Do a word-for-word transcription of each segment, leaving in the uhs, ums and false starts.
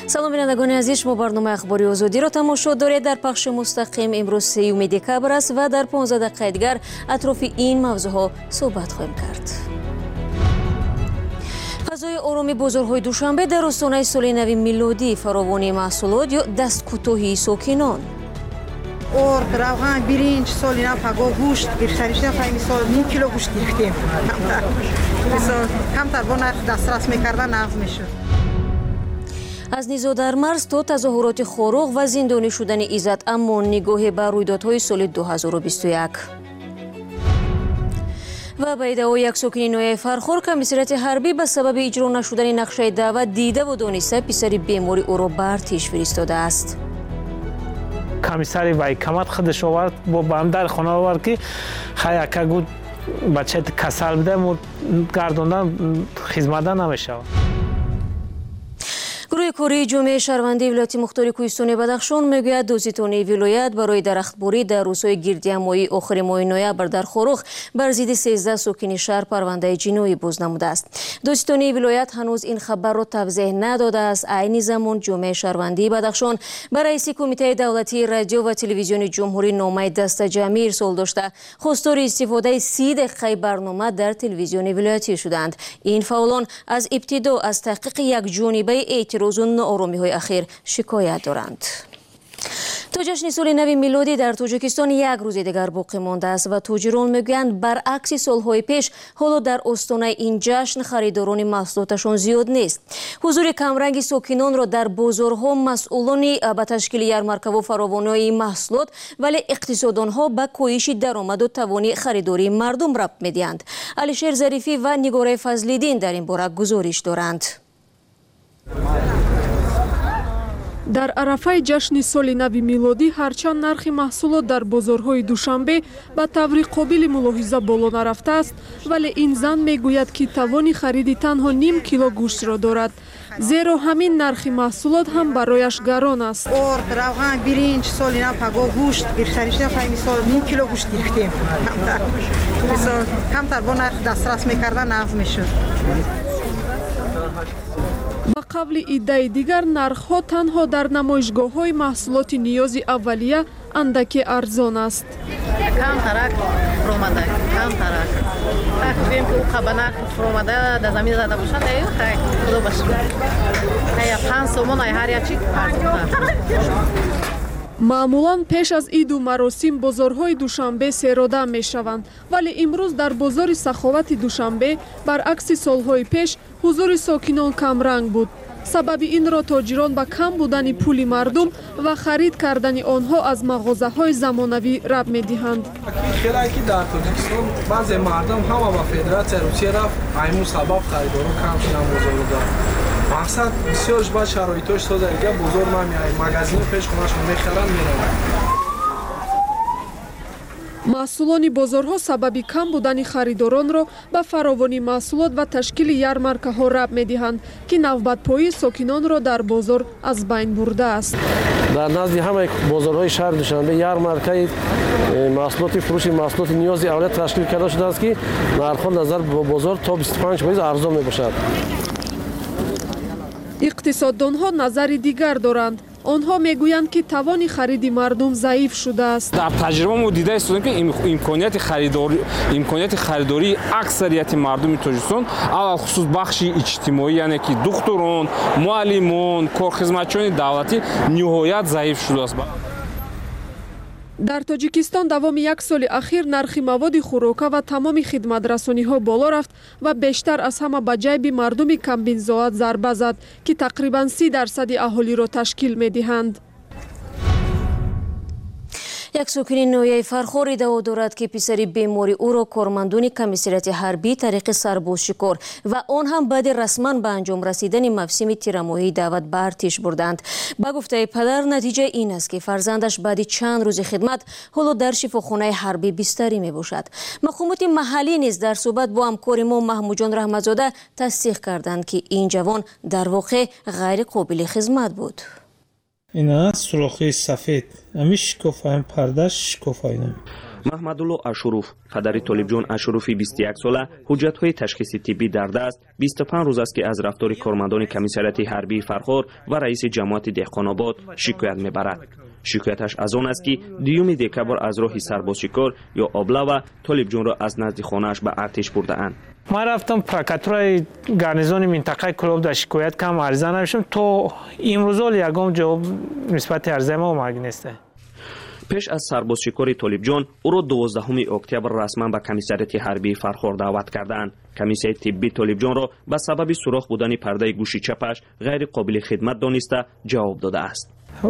салом бинандагони азиз, шумо барномаи ахбори озодиро тамошо доред. дар пахши мустақим имрӯз сеюми декабр аст ва дар понздаҳ дақиқаи дигар атрофи ин мавзӯъҳо суҳбат хоҳем кард. фазои ороми бозорҳои душанбе дар остонаи соли нави милодӣ, фаровони маҳсулот ё дасткӯтоҳии сокинон. орд, равған, биринҷ, соли нав паго гӯшт гирифтаришда файми сол ним кило гӯшт гирифтем. Мисол камтар бо нарх дастрас мекардан нағз мешуд. аз низо дар марз то тазоҳуроти хоруғ ва зиндонӣ шудани Иззат Амон, нигоҳе ба рӯйдодҳои соли дуҳазору бисту як. ва ба иддаои як сокини ноҳияи Фархор, комиссарияти ҳарбӣ ба сабаби иҷро нашудани нақшаи даъват дида ва дониста писари бемори ӯро ба артиш фиристодааст. комиссари военкомат худаш овард, бо бамдар хона овард ки хаяка гуд бачаи касал бида гардондан хизматдан намешавад. гурӯҳи кории ҷомеаи шаҳрвандии вилояти мухтори кӯҳистони Бадахшон мегӯяд дозитонаи вилоят барои дарахтборӣ дар рӯзҳои гирдиамоҳии охири моҳи ноябр дар Хоруғ бар зидди сездаҳ сокини шаҳр парвандаи ҷиноӣ боз намудааст. Дозитонаи вилоят ҳанӯз ин хабарро тавзеҳ надодааст. Айни замон ҷомеаи шаҳрвандии Бадахшон ба раиси Кумитаи давлатии радио ва телевизиони ҷумҳурӣ номаи дастаҷамъӣ ирсол дошта хостори истифодаи си дақиқаи барнома дар телевизиони вилоятӣ шуданд. Ин фаъолон аз ибтидо аз таҳқиқи якҷонибаи эътирозу нооромиҳои ахир шикоят доранд. то ҷашни соли нави милодӣ дар Тоҷикистон як рӯзи дигар боқӣ мондааст ва тоҷирон мегӯянд баръакси солҳои пеш ҳоло дар остонаи ин ҷашн харидорони маҳсулоташон зиёд нест. ҳузури камранги сокинонро дар бозорҳо масъулони ба ташкили ярмаркаву фаровонии маҳсулот, вале иқтисоддонҳо ба коҳиши даромаду тавони харидории мардум рабт медиҳанд. Алишер Зарифӣ ва Нигораи Фазлиддин дар ин бора гузориш доранд. дар арафаи ҷашни соли нави милодӣ ҳарчанд нархи маҳсулот дар бозорҳои душанбе ба таври қобили мулоҳиза боло нарафтааст, вале ин зан мегӯяд ки тавони хариди танҳо ним кило гӯштро дорад, зеро ҳамин нархи маҳсулот ҳам барояш гарон аст. орд, равған, биринҷ, соли нав паго гӯшт гирифтаришда файми сол ним кило гӯшт гирифтем. Мисол камтар бо нарх дастрас мекардан нағз мешуд. ба қавли иддаи дигар, нархҳо танҳо дар намоишгоҳҳои маҳсулоти ниёзи аввалия андаке арзон аст. камтарак фуромада, камтарак. Так гӯем ки уқа ба нарх фуромада дар замин зада бошад, ай хай худо ба шукр. Ая панҷ сомон ай ҳар як чиз арзонтар. маъмулан пеш аз иду маросим бозорҳои душанбе серода мешаванд, вале имрӯз дар бозори саховати душанбе баръакси солҳои пеш ҳузури сокинон камранг буд. сабаби инро тоҷирон ба кам будани пули мардум ва харид кардани онҳо аз мағозаҳои замонавӣ раб медиҳанд. хеле ки дар Тоҷикистон баъзе мардум ҳама ба Федератсияи Русия рафт, аймун сабаб харидоро кам шудан бозору дор. мақсад бисёрш ба шароитош соза дига бозор намеояд, магазини пеш хонашон мехаранд мераванд. маҳсулони бозорҳо сабаби кам будани харидоронро ба фаровонӣ маҳсулот ва ташкили ярмаркаҳо раб медиҳанд, ки навбатпоии сокинонро дар бозор аз байн бурдааст. дар назди ҳамаи бозорҳои шаҳри душанбе ярмаркаи маҳсулоти фурӯши маҳсулоти ниёзи авлият ташкил карда шудааст, ки нархҳо назар ба бозор то бисту панҷ фоиз арзон мебошад. иқтисоддонҳо назари дигар доранд. онҳо мегӯянд ки тавони хариди мардум заиф шудааст. дар таҷриба мо дида истодем ки имконияти харидорӣ имконияти харидории аксарияти мардуми Тоҷикистон, алахусус бахши иҷтимоӣ, яъне ки духтурон, муаллимон, корхизматчиёни давлатӣ ниҳоят заиф шудааст. дар Тоҷикистон давоми як соли ахир нархи маводи хӯрока ва тамоми хидматрасониҳо боло рафт ва бештар аз ҳама ба ҷайби мардуми камбинзоат зарба зад, ки тақрибан си дарсади аҳолиро ташкил медиҳанд. як сокини ноҳияи Фархор иддао дорад ки писари бемори ӯро кормандони комиссарияти ҳарбӣ тариқи сарбозшикор ва он ҳам баъди расман ба анҷом расидани мавсими тирамоҳии даъват ба артиш бурданд. ба гуфтаи падар, натиҷа ин аст ки фарзандаш баъди чанд рӯзи хидмат ҳоло дар шифохонаи ҳарбӣ бистарӣ мебошад. мақомоти маҳаллӣ низ дар суҳбат бо ҳамкори мо Маҳмудҷон Раҳматзода тасдиқ карданд ки ин ҷавон дар воқеъ ғайриқобили хизмат буд. ина сурохи сафед ами шикофаи пардаш шикофаи нам маҳмадулло ашуруф падари толибҷон ашуруфи бисту як сола ҳуҷҷатҳои ташхиси тиббӣ дар даст бисту панҷ рӯз аст ки аз рафтори кормандони комиссарияти ҳарбии Фархор ва раиси ҷамоати деҳқонобод шикоят мебарад. шикояташ аз он аст ки дуюми декабр аз роҳи сарбозшикор ё облава толибҷонро аз назди хонааш ба артиш бурдаанд. ман рафтам прокуратураи гарнизони минтақаи Кӯлобда шикоят кам ариза навиштам, то имрӯзо ягон ҷавоб нисбати аризаи ма омаги нест. пеш аз сарбозшикори толибҷон ӯро дувоздаҳуми октябр расман ба комиссарияти ҳарбии Фархор даъват карданд. комиссияи тиббии толибҷонро ба сабаби суроხ будани пардаи гӯши чапаш ғайриқобили хидмат дониста ҷавоб додааст.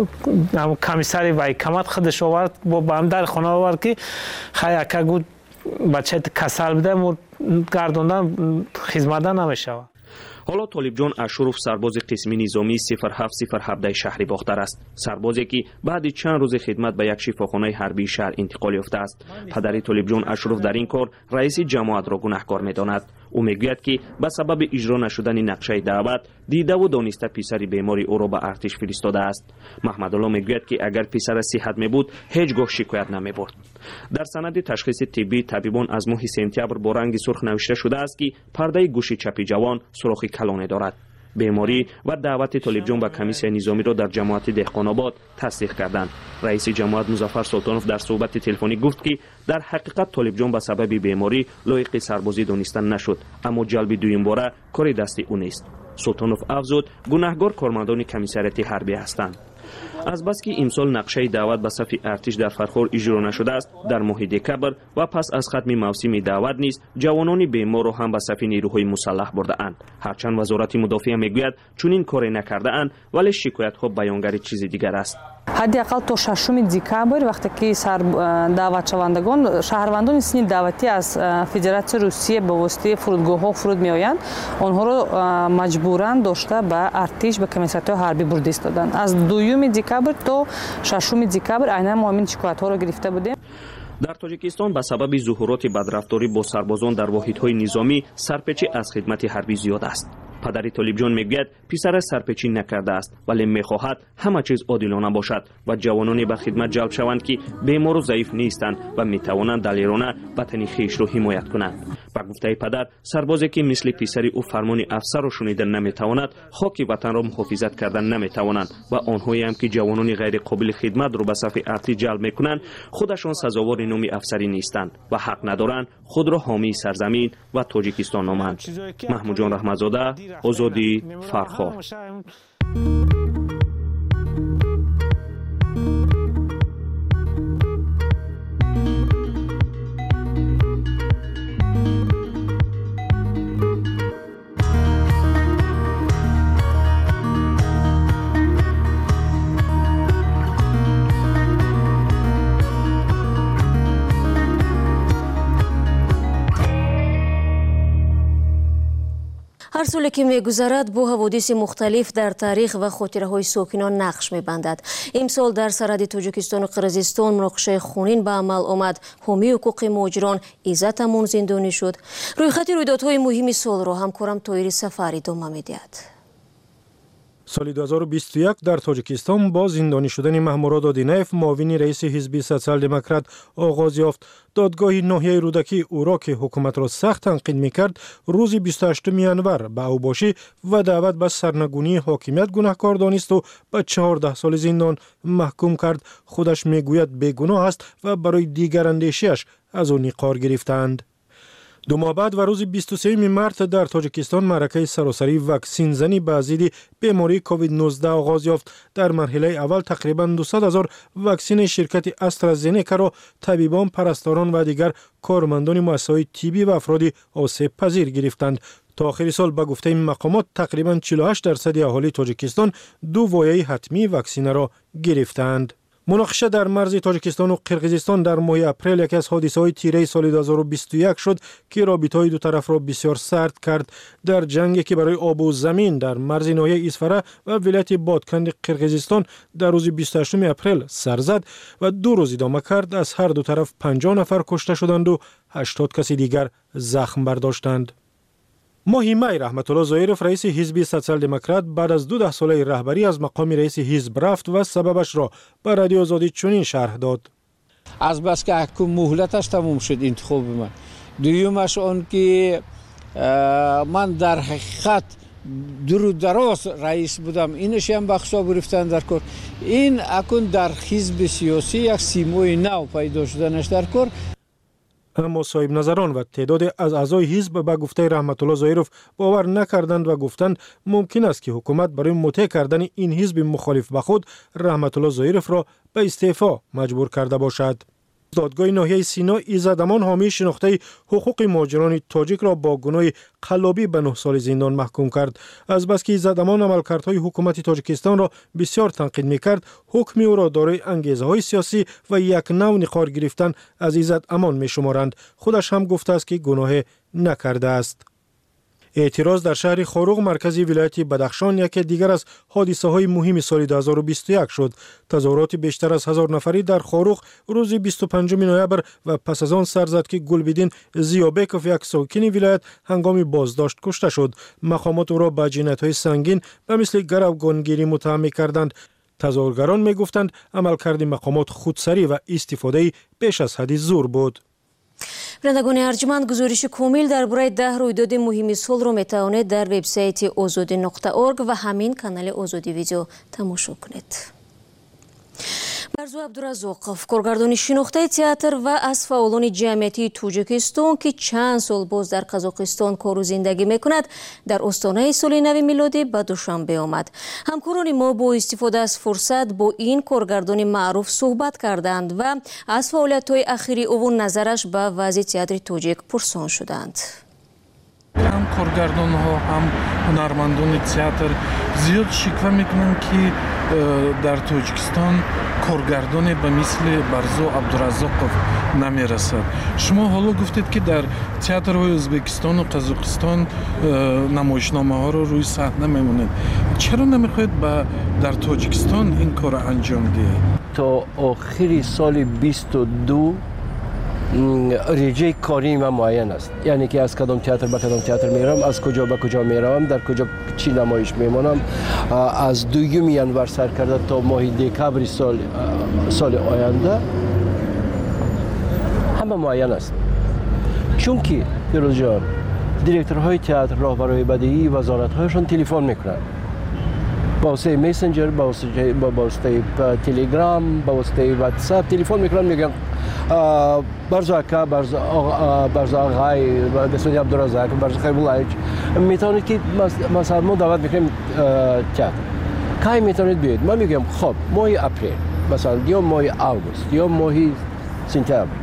комиссари вайкамат худаш овард бо бамдар хона овард ки хаяка гуд бачаи касал буда гардондан хизматдан намешавад. ҳоло толибҷон ашуруф сарбози қисми низомии сифр ҳафт сифр ҳабдаи шаҳри бохтар аст. сарбозе ки баъди чанд рӯзи хидмат ба як шифохонаи ҳарбии шаҳр интиқол ёфтааст. падари толибҷон ашуруф дар ин кор раиси ҷамоатро гунаҳкор медонад. ӯ мегӯяд ки ба сабаби иҷро нашудани нақшаи даъват дидаву дониста писари бемори ӯро ба артиш фиристодааст. маҳмадулло мегӯяд ки агар писараш сиҳат мебуд ҳеҷ гоҳ шикоят намебурд. дар санади ташхиси тиббии табибон аз моҳи сентябр бо ранги сурх навишта шудааст ки пардаи гӯши чапи ҷавон сурохи калоне дорад. беморӣ ва даъвати толибҷон ба комиссияи низомиро дар ҷамоати деҳқонобод тасдиқ карданд. раиси ҷамоат Музаффар Султонов дар суҳбати телефонӣ гуфт ки дар ҳақиқат толибҷон ба сабаби беморӣ лоиқи сарбозӣ дониста нашуд, аммо ҷалби дуюмбора кори дасти ӯ нест. Султонов афзуд гунаҳгор кормандони комиссарияти ҳарбӣ ҳастанд. азбаски имсол нақшаи даъват ба сафи артиш дар Фархор иҷро нашудааст, дар моҳи декабр ва пас аз хатми мавсими даъват низ ҷавонони беморро ҳам ба сафи нерӯҳои мусаллаҳ бурдаанд. ҳарчанд вазорати мудофиа мегӯяд чунин коре накардаанд, вале шикоятҳо баёнгари чизи дигар аст. ҳадди ақал то шашуми декабр вақте ки сар даъватшавандагон шаҳрвандони синни даъватӣ аз Федератсияи Русия ба воситаи фурудгоҳҳо фуруд меоянд, онҳоро маҷбуран дошта ба артиш ба комиссариятҳои ҳарбӣ бурда истоданд. аз дуюми декабр то шашуми декабр айнан мо ҳамин шикоятҳоро гирифта будем. дар тоҷикистон ба сабаби зуҳуроти бадрафторӣ бо сарбозон дар воҳидҳои низомӣ сарпечӣ аз хидмати ҳарбӣ зиёд аст. падари толибҷон мегӯяд писараш сарпечӣ накардааст, вале мехоҳад ҳама чиз одилона бошад ва ҷавононе ба хидмат ҷалб шаванд ки бемору заиф нестанд ва метавонанд далерона ватани хишро ҳимоят кунанд. ба гуфтаи падар, сарбозе ки мисли писари ӯ фармони афсарро шунида наметавонад, хоки ватанро муҳофизат карда наметавонанд ва онҳоеам ки ҷавонони ғайриқобили хидматро ба сафи артиш ҷалб мекунанд, худашон сазовори номи афсарӣ нестанд ва ҳақ надоранд худро ҳомии сарзамин ва тоҷикистон номанд. маҳмудҷон раҳматзода, озодӣ, Фархор. ҳар соле ки мегузарад бо ҳаводиси мухталиф дар таърих ва хотираҳои сокинон нақш мебандад. имсол дар сарҳади Тоҷикистону Қирғизистон муноқишаи хунин ба амал омад. ҳомии ҳуқуқи муҳоҷирон Иззат Амон зиндонӣ шуд. рӯйхати рӯйдодҳои муҳими солро ҳамкорам Тоири Сафар идома медиҳад. соли ду ҳазору бисту як дар Тоҷикистон бо зиндонӣ шудани Маҳмурод Одинаев, муовини раиси ҳизби социал-демократ оғоз ёфт. додгоҳи ноҳияи рӯдакии ӯро ки ҳукуматро сахт танқид мекард, рӯзи бисту ҳаштуми январ ба авбошӣ ва даъват ба сарнагунии ҳокимият гунаҳкор донисту ба чаҳордаҳ соли зиндон маҳкум кард. худаш мегӯяд бегуноҳ аст ва барои дигарандешиаш аз ӯ ниқор гирифтаанд. ду моҳ баъд ва рӯзи бисту сеюми март дар Тоҷикистон маъракаи саросарии ваксинзанӣ ба зидди бемории ковид нуздаҳ оғоз ёфт. дар марҳилаи аввал тақрибан дусад ҳазор ваксинаи ширкати AstraZenecaро табибон, парасторон ва дигар кормандони муассисаҳои тиббӣ ва афроди осебпазир гирифтанд. то охири сол ба гуфтаи мақомот тақрибан чилу ҳашт дарсади аҳолии Тоҷикистон ду вояи ҳатмии ваксинаро гирифтаанд. муноқиша дар марзи Тоҷикистону Қирғизистон дар моҳи апрел яке аз ҳодисаҳои тираи соли ду ҳазору бисту як шуд, ки робитаҳои ду тарафро бисёр сард кард. дар ҷанге ки барои обу замин дар марзи ноҳияи Исфара ва вилояти Бодканди Қирғизистон дар рӯзи бисту ҳаштуми апрел сар зад ва ду рӯз идома кард, аз ҳар ду тараф панҷоҳ нафар кушта шуданду ҳаштод каси дигар захм бардоштанд. моҳи май Раҳматулло Зоиров, раиси ҳизби социал-демократ, баъд аз ду даҳсолаи раҳбарӣ аз мақоми раиси ҳизб рафт ва сабабашро ба Радиои Озодӣ чунин шарҳ дод. аз бас ки акку муҳлаташ тамом шуд интихоби ман. дуюмаш он ки ман дар ҳақиқат дуру дароз раис будам, инашам ба ҳисоб гирифтан дар кор. ин акун дар ҳизби сиёсӣ як симои нав пайдо шуданаш дар кор. аммо соҳибназарон ва теъдоде аз аъзои ҳизб ба гуфтаи Раҳматулло Зоиров бовар накарданд ва гуфтанд мумкин аст ки ҳукумат барои муттеъ кардани ин ҳизби мухолиф ба худ Раҳматулло Зоировро ба истеъфо маҷбур карда бошад. دادگاه ناحیه سینا ایزدمان حامی شناخته حقوق مهاجران تاجیک را با گناه قلابی به نه سال زندان محکوم کرد. از بس که ایزدمان عملکردهای حکومت تاجیکستان را بسیار تنقید می‌کرد، حکم او را دارای انگیزه‌های سیاسی و یک نوع نخار گرفتن از ایزدمان می‌شمارند. خودش هم گفته است که گناه نکرده است. اعتراض در شهر خاروق مرکزی ولایت بدخشان یکی دیگر از حادثه های مهم سال دو هزار و بیست و یک شد. تظاهرات بیشتر از هزار نفری در خاروق روز بیست و پنجم نوامبر و پس از آن سر زد که گلبدین زیابکوف یک ساکن ولایت هنگام بازداشت کشته شد. مقامات او را به جنایت‌های سنگین به مثل گروگانگیری متهم کردند. تظاهرگران میگفتند عملکرد مقامات خودسری و استفاده بیش از حد زور بود. بینندگان ارجمند، گزارش کامل درباره ده رویداد مهم سال را میتوانید در وبسایت آزادی نقطه اورگ و همین کانال آزادی ویدیو تماشا کنید. барзу абдуразоқов коргардони шинохтаи театр ва аз фаъолони ҷамъиятии тоҷикистон ки чанд сол боз дар қазоқистон кору зиндагӣ мекунад, дар остонаи соли нави милодӣ ба душанбе омад. ҳамкорони мо бо истифода аз фурсат бо ин коргардони маъруф суҳбат карданд ва аз фаъолиятҳои ахири ӯ назараш ба вазъи театри тоҷик пурсон шуданд. ҳам коргардонҳо, ҳам ҳунармандони театр зиёд шиква мекунанд ки дар тоҷикистон коргардоне ба мисли барзу абдуразоқов намерасад. шумо ҳоло гуфтед ки дар театрҳои ӯзбекистону қазоқистон намоишномаҳоро рӯи саҳна мемонед. чаро намехоҳед ба дар тоҷикистон ин корро анҷом диҳед? то охири соли бисту ду реҷаи кори ман муайян аст. яъне ки аз кадом театр ба кадом театр меравам, аз куҷо ба куҷо меравам, дар куҷо чӣ намоиш мемонам. аз дуюми январ сар карда то моҳи декабри соли оянда ҳама муайян аст. чунки фирӯзҷон, директорҳои театр, роҳбарои бадиӣ вазоратҳояшон телефон мекунанд. با واسطه میسنجر، با واسطه با واسطه تلگرام، با واسطه واتساپ تلفن میکنن، میگن برزو اکا، برزو برزو آقای، دستوری عبدالرزاق، برزو خیبولایچ میتونید که مثلا ما دعوت میکنیم تئاتر. کی میتونید بیاید؟ من میگم خب ماه اپریل، مثلا یا ماه آگوست یا ماه سپتامبر.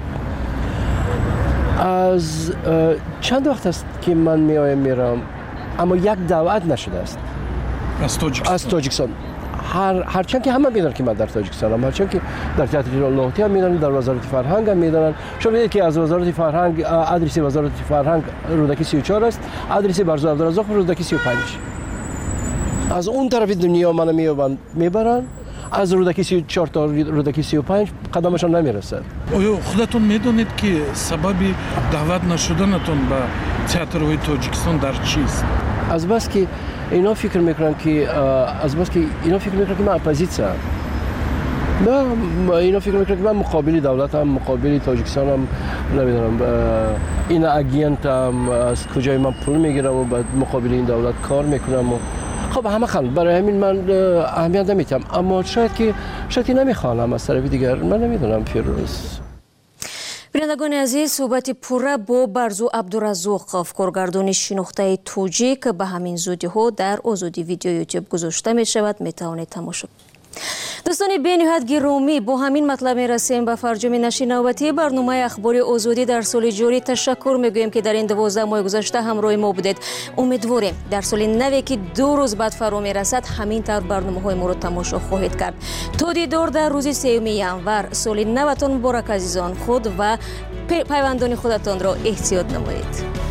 از چند وقت است که من میایم میرم، اما یک دعوت نشده است. از تاجیکستان. از تاجیکستان. هر هرچند که همه میدونن که من در تاجیکستانم، هرچند که در تئاتر لاهوتی هم میدونن، در وزارت فرهنگ هم میدونن. شما میدونید که از وزارت فرهنگ آدرس وزارت فرهنگ رودکی سی و چهار است، آدرس برزو عبدالرزاق رودکی سی و پنج. از اون طرف دنیا منو میابند میبرن، از رودکی سی و چهار تا رودکی سی و پنج قدمشان نمیرسد. آیا خودتون میدونید که سبب دعوت نشدنتون به تئاترهای تاجیکستان در چیست؟ از بس که اینا فکر میکنن که از بس که اینا فکر میکنن که من اپوزیسیون ام. نه، اینا فکر میکنن که من مقابل دولتم، مقابل تاجیکستانم، نمیدونم اینا اگینتم، از کجای من پول میگیرم و بعد مقابل این دولت کار میکنم و خب همه خند. برای همین من اهمیت نمیدم، اما شاید که شاید که نمیخوانم از طرف دیگر، من نمیدونم فیروز. بینندگان عزیز، صحبت پورا با برزو عبدالرزاق کارگردان شناخته توجیک به همین زودی ها در آزادی ویدیو یوتیوب گذاشته می شود، می توانید تماشا کنید. دوستان بی‌نهایت گرامی، با همین مطلب می رسیم به فرجام نشر نوبتی برنامه اخبار آزادی در سال جاری. تشکر می گوییم که در این دوازده ماه گذشته همراه ما بودید. امیدواریم در سال نوی که دو روز بعد فرا می رسد همین طور برنامه های ما را تماشا خواهید کرد. تا دیدار در روز سوم ینور. سال نوتان مبارک عزیزان. خود و پیوندان خودتان را احتیاط نمایید.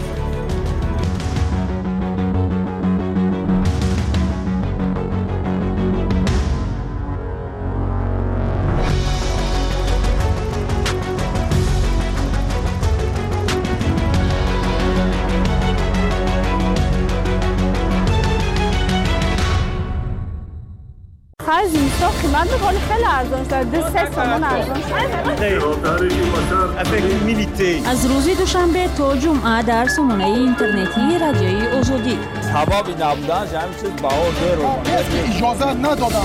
آخر زمستان قیمت میکنه خیلی ارزان شد. دو سه تومن ارزان شد. از روز دوشنبه تا جمعه در سامانه اینترنتی رادیوی آزادی. حبابی نبودن جمعی چیز بها زیر اجازه ندادن.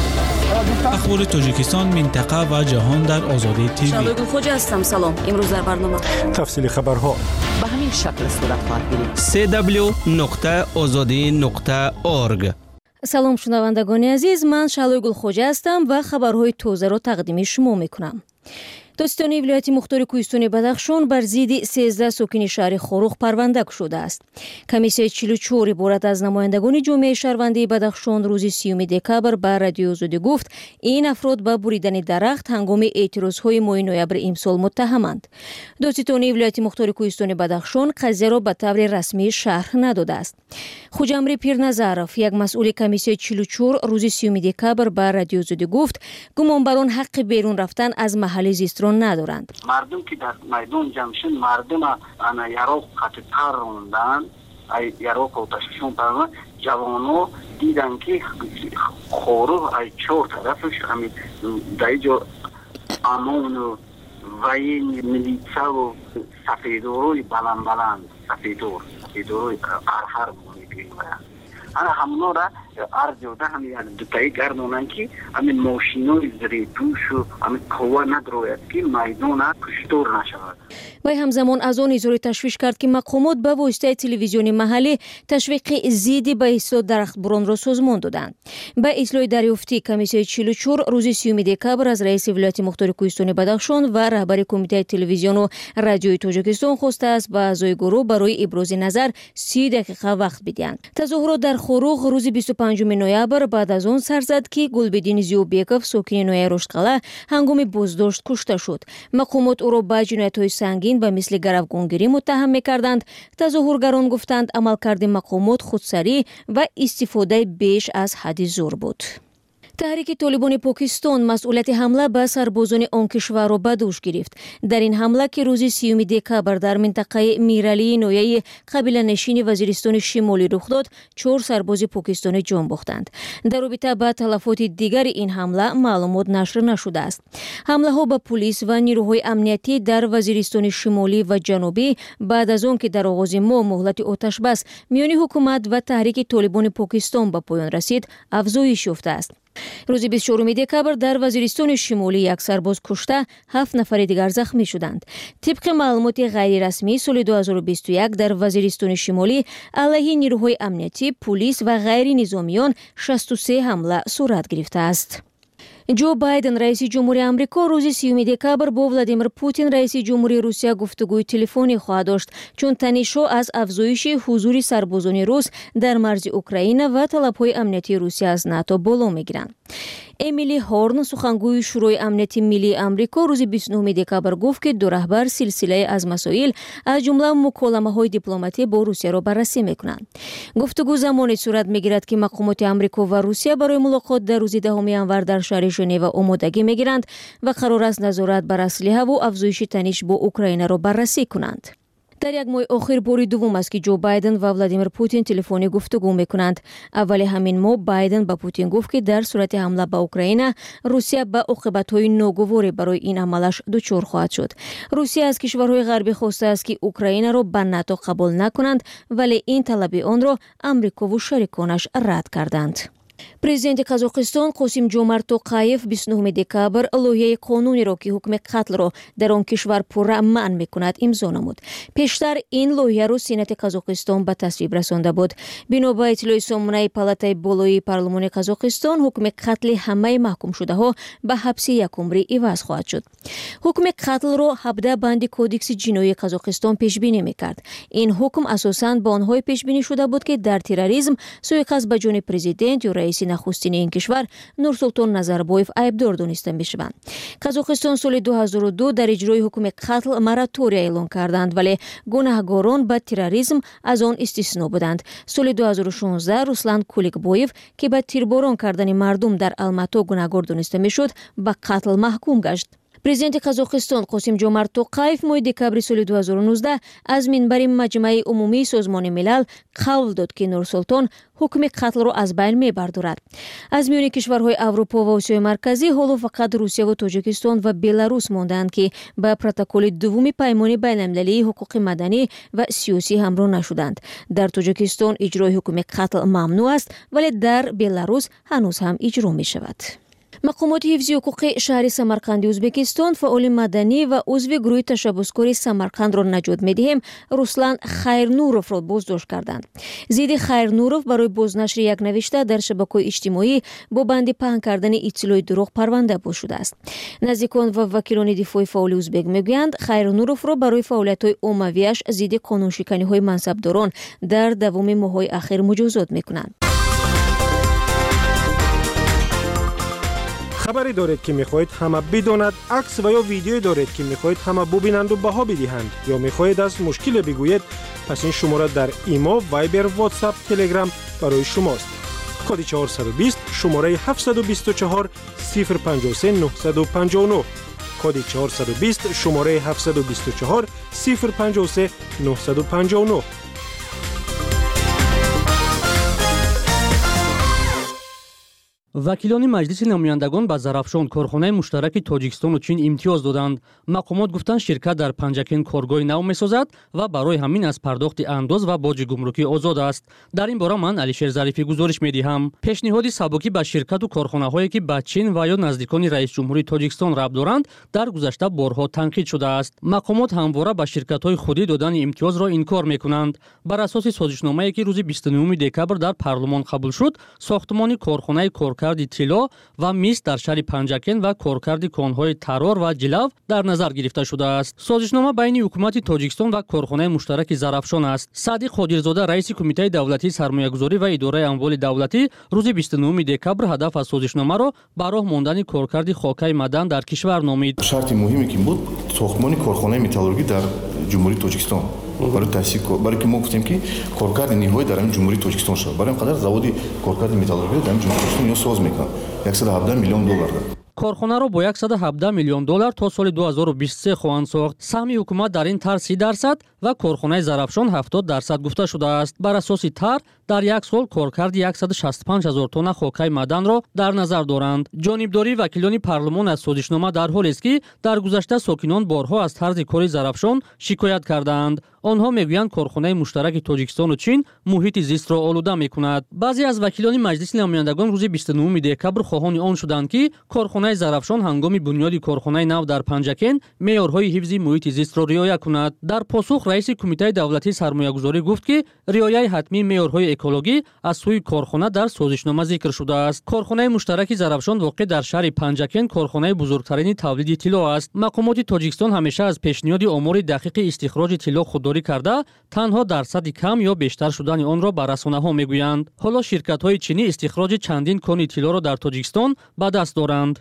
اخبار تاجیکستان، منطقه و جهان در آزادی تیوی. شلوگل خوجا هستم. سلام. امروز در برنامه تفصیل خبرها به همین شکل صورت خواهد گرفت. سه دبلیو نقطه آزادی نقطه орг. салом шунавандагони азиз, ман Шалой Гулхоҷа ҳастам ва хабарҳои тозаро тақдими шумо мекунам. достиёни вилояти мухтори Кӯҳистони Бадахшон бар зидди сездаҳ сокини шаҳри Хорух парванда кушодааст. Комиссияи чилу чор иборат аз намояндагони ҷомеаи шаҳрвандии Бадахшон рӯзи сеюми декабр ба Радиои Озодӣ гуфт, ин афрод ба буридани дарахт ҳангоми эътирозҳои моҳи ноябри имсол муттаҳаманд. достиёни вилояти мухтори Кӯҳистони Бадахшон қазияро ба таври расмӣ шарҳ надодааст. Хуҷамри Пирназаров, як масъули комиссияи чилу чор, рӯзи сеюми декабр ба Радиои Озодӣ гуфт, гумонбарон ҳаққи берун рафтан аз маҳалли зистро надоранд. мардум ки дар майдон ҷамъ шуд, мардума ана яроқ қатъи тар рондан, ай яроқ оташфишон парван, ҷавоно дидан ки Хорух ай чор тарафаш ами дар ҷо амону военни милитсаву сафедорои баланд-баланд, сафедор, сафедорои арҳар мегӯем. ана ҳамонора ар ҷода ҳам як дутаи гардонанд ки ҳамин мошинои зирепӯшу ҳамин қувва надрояд ки майдона куштор нашавад. вай ҳамзамон аз он изҳори ташвиш кард ки мақомот ба воситаи телевизиони маҳаллӣ ташвиқи зидди ба иҳсоси дарахтбуронро созмон доданд. ба итлои дарёфтӣ комиссияи чилу чор рӯзи сеюми декабр аз раиси вилояти мухтори Кӯҳистони Бадахшон ва раҳбари кумитаи телевизиону радиои Тоҷикистон хостааст ба аъзои гурӯҳ барои ибрози назар си дақиқа вақт бидиҳанд. тазоҳурот дар Хорух рӯзи бисту панҷуми ноябр баъд аз он сар зад ки Гулбеддин Зиёбеков, сокини ноҳияи Роштқалъа, ҳангоми боздошт кушта шуд. мақомот ӯро ба ҷиноятҳои сангин ба мисли гаравгонгирӣ муттаҳам мекарданд. тазоҳургарон гуфтанд амалкарди мақомот худсарӣ ва истифодаи беш аз ҳадди зур буд. таҳрики Толибони Покистон масъулияти ҳамла ба сарбозони он кишварро ба дӯш гирифт. дар ин ҳамла ки рӯзи сеюми декабр дар минтақаи Миралии ноҳияи қабиланишини Вазиристони Шимолӣ рух дод, чор сарбози покистонӣ ҷон бохтанд. дар робита ба талафоти дигари ин ҳамла маълумот нашр нашудааст. ҳамлаҳо ба пулис ва нирӯҳои амниятӣ дар Вазиристони Шимолӣ ва Ҷанубӣ баъд аз он ки дар оғози моҳ муҳлати оташбас миёни ҳукумат ва таҳрики Толибони Покистон ба поён расид, афзоиш ёфтааст. рӯзи бисту чоруми декабр дар Вазиристони Шимолӣ як сарбоз кушта, ҳафт нафари дигар захмӣ шуданд. тибқи маълумоти ғайрирасмӣ, соли ду ҳазору бисту як дар Вазиристони Шимолӣ алайҳи нирӯҳои амниятӣ, пулис ва ғайринизомиён шасту се ҳамла сурат гирифтааст. ҷо Байден, раиси ҷумҳурии Амрико, рӯзи сеюми декабр бо Владимир Путин, раиси ҷумҳурии Русия, гуфтугӯи телефонӣ хоҳад дошт, чун танишҳо аз афзоиши ҳузури сарбозони рус дар марзи Украина ва талабҳои амниятии Русия аз НАТО боло мегиранд. Эмили Хорн, сухангӯи Шӯрои амнияти миллии Амрико, рӯзи бисту нӯҳуми декабр гуфт ки ду раҳбар силсилае аз масоил, аз ҷумла муколамаҳои дипломатӣ бо Русияро баррасӣ мекунанд. гуфтугӯ замоне сурат мегирад ки мақомоти Амрико ва Русия барои мулоқот дар рӯзи даҳуми январ дар шаҳри Женева омодагӣ мегиранд ва қарор аст назорат бар аслиҳаву афзоиши таниш бо Украинаро баррасӣ кунанд. дар як моҳи охир бори дуввум аст ки Ҷо Байден ва Владимир Путин телефонӣ гуфтугӯ мекунанд. аввали ҳамин моҳ Байден ба Путин гуфт ки дар сурати ҳамла ба Украина, Русия ба оқибатҳои ногуворе барои ин амалаш дучор хоҳад шуд. Русия аз кишварҳои ғарбӣ хостааст ки Украинаро ба НАТО қабул накунанд, вале ин талаби онро Амрикову шариконаш рад карданд. Президенти Қазоқистон Қосим-Ҷомарт Тоқаев бисту нӯҳуми декабр лоиҳаи қонунеро ки ҳукми қатлро дар он кишвар пурра маън мекунад имзо намуд. пештар ин лоиҳаро Сенати Қазоқистон ба тасвиб расонда буд. бино ба иттилои сомонаи палатаи болоии парлумони Қазоқистон, ҳукми қатли ҳамаи маҳкумшудаҳо ба ҳабси як умрӣ иваз хоҳад шуд. ҳукми қатлро ҳабда банди кодекси ҷиноии Қазоқистон пешбинӣ мекард. ин ҳукм асосан ба онҳое пешбинӣ шуда буд ки дар терроризм, суиқасд ба ҷони президент ё раиси нахустини ин кишвар Нурсултон Назарбоев айбдор дониста мешаванд. Қазоқистон соли ду ҳазору ду дар иҷрои ҳукми қатл моратория эълон карданд, вале гунаҳгорон ба терроризм аз он истисно буданд. соли ду ҳазору шонздаҳ Руслан Куликбоев, ки ба тирборон кардани мардум дар Алмато гунаҳгор дониста мешуд, ба қатл маҳкум гашт. президенти қазоқистон Қосим Ҷомарт Тоқаев моҳи декабри соли ду ҳазору нуздаҳ аз минбари маҷмаи умумии созмони милал қавл дод ки Нурсултон ҳукми қатлро аз байн мебардорад. Аз миёни кишварҳои Аврупо ва Осиёи марказӣ ҳоло фақат Русия ва Тоҷикистон ва Беларус мондаанд ки ба протоколи дуввуми паймони байналмилалии ҳуқуқи маданӣ ва сиёсӣ ҳамроҳ нашуданд. Дар Тоҷикистон иҷрои ҳукми қатл мамнӯъ аст, вале дар Беларус ҳанӯз ҳам иҷро мешавад. мақомоти ҳифзи ҳуқуқи шаҳри Самарқанди Ӯзбекистон фаъоли маданӣ ва узви гурӯҳи ташаббускори Самарқандро наҷот медиҳем Руслан Хайрнуровро боздошт карданд. Зидди Хайрнуров барои бознашри як навишта дар шабакаҳои иҷтимоӣ бо банди паҳн кардани иттилои дурӯғ парвандабоз шудааст. Наздикон ва вакилони дифои фаъоли ӯзбек мегӯянд Хайрнуровро барои фаъолиятҳои оммавиаш зидди қонуншиканиҳои мансабдорон дар давоми моҳҳои ахир муҷозот мекунанд. хабаре доред ки мехоҳед ҳама бидонад, акс ва ё видеое доред ки мехоҳед ҳама бубинанду баҳо бидиҳанд ё мехоҳед аз мушкиле бигӯед, пас ин шумора дар имо, вайбер, ватсап, телеграм барои шумост. коди чаҳорсад у бист шумораи ҳафтсаду бисту чаҳор сифр панҷоҳ се нуҳсаду панҷоҳ нӯҳ коди чаҳорсад у бист шумораи ҳафтсаду бисту чаҳор сифр панҷоҳ се нуҳсаду панҷоҳ нӯҳ. вакилони маҷлиси намояндагон ба Зарафшон корхонаи муштараки Тоҷикистону Чин имтиёз доданд. Мақомот гуфтанд ширкат дар Панҷакен коргоҳи нав месозад ва барои ҳамин аз пардохти андоз ва боҷи гумрукӣ озод аст. Дар ин бора ман Алишер Зарифӣ гузориш медиҳам. Пешниҳоди сабукӣ ба ширкату корхонаҳое ки ба Чин ва ё наздикони раисҷумҳурии Тоҷикистон рабт доранд дар гузашта борҳо танқид шудааст. Мақомот ҳамвора ба ширкатҳои худӣ додани имтиёзро инкор мекунанд. Бар асоси созишномае ки рӯзи бисту нӯюми декабр дар парлумон қабул шуд, сохтмони корхонаи кор коркарди тилло ва мис дар шаҳри Панҷакен ва коркарди конҳои Тарор ва Ҷилав дар назар гирифта шудааст. Созишнома байни ҳукумати Тоҷикистон ва корхонаи муштараки Зарафшон аст. Садиқ Ходирзода, раиси кумитаи давлатии сармоягузорӣ ва идораи амволи давлатӣ, рӯзи бисту нӯюми декабр ҳадаф аз созишномаро ба роҳ мондани коркарди хокаи мадан дар кишвар номид. Шарти муҳиме ки буд сохтмони корхонаи металлургӣ дар ҷумҳурии Тоҷикистон. барои таъсис барои ки мо гуфтем ки коркарди ниҳои дар ҳамин ҷумҳурии Тоҷикистон шавад. Барои ин қадар заводи коркарди металлургӣ дар ҳамин ҷумҳурии Тоҷикистон ё соз мекунад яксад و ҳабдаҳ миллион доллар. корхонаро бо яксад و ҳабдаҳ миллион доллар то соли ду ҳазору бисту се хоҳанд сохт. Саҳми ҳукумат дар ин тар си дарсад ва корхонаи Зарафшон ҳафтод дарсад гуфта шудааст. Бар асоси тар дар як сол коркарди яксад و шасту панҷ ҳазор тонна хокаи маданро дар назар доранд. ҷонибдории вакилони парлумон аз созишнома дар ҳолест ки дар гузашта сокинон борҳо аз тарзи кори Зарафшон шикоят кардаанд. онҳо мегӯянд корхонаи муштараки Тоҷикистону Чин муҳити зистро олуда мекунад. баъзе аз вакилони маҷлиси намояндагон рӯзи бисту нӯюми декабр хоҳони он шуданд ки корхонаи Зарафшон ҳангоми бунёди корхонаи нав дар Панҷакен меъёрҳои ҳифзи муҳити зистро риоя кунад. дар посух раиси кумитаи давлатии сармоягузорӣ гуфт ки риояи ҳатмии меъёрҳои экологӣ аз сӯи корхона дар созишнома зикр шудааст. корхонаи муштараки Зарафшон воқеъ дар шаҳри Панҷакен корхонаи бузургтарини тавлиди тилло аст. мақомоти Тоҷикистон ҳамеша аз пешниҳоди омори дақиқи истихроҷи тилло худдорӣ карда, танҳо дарсади кам ё бештар шудани онро ба расонаҳо мегӯянд. ҳоло ширкатҳои чинӣ истихроҷи чандин кони тиллоро дар Тоҷикистон ба даст доранд.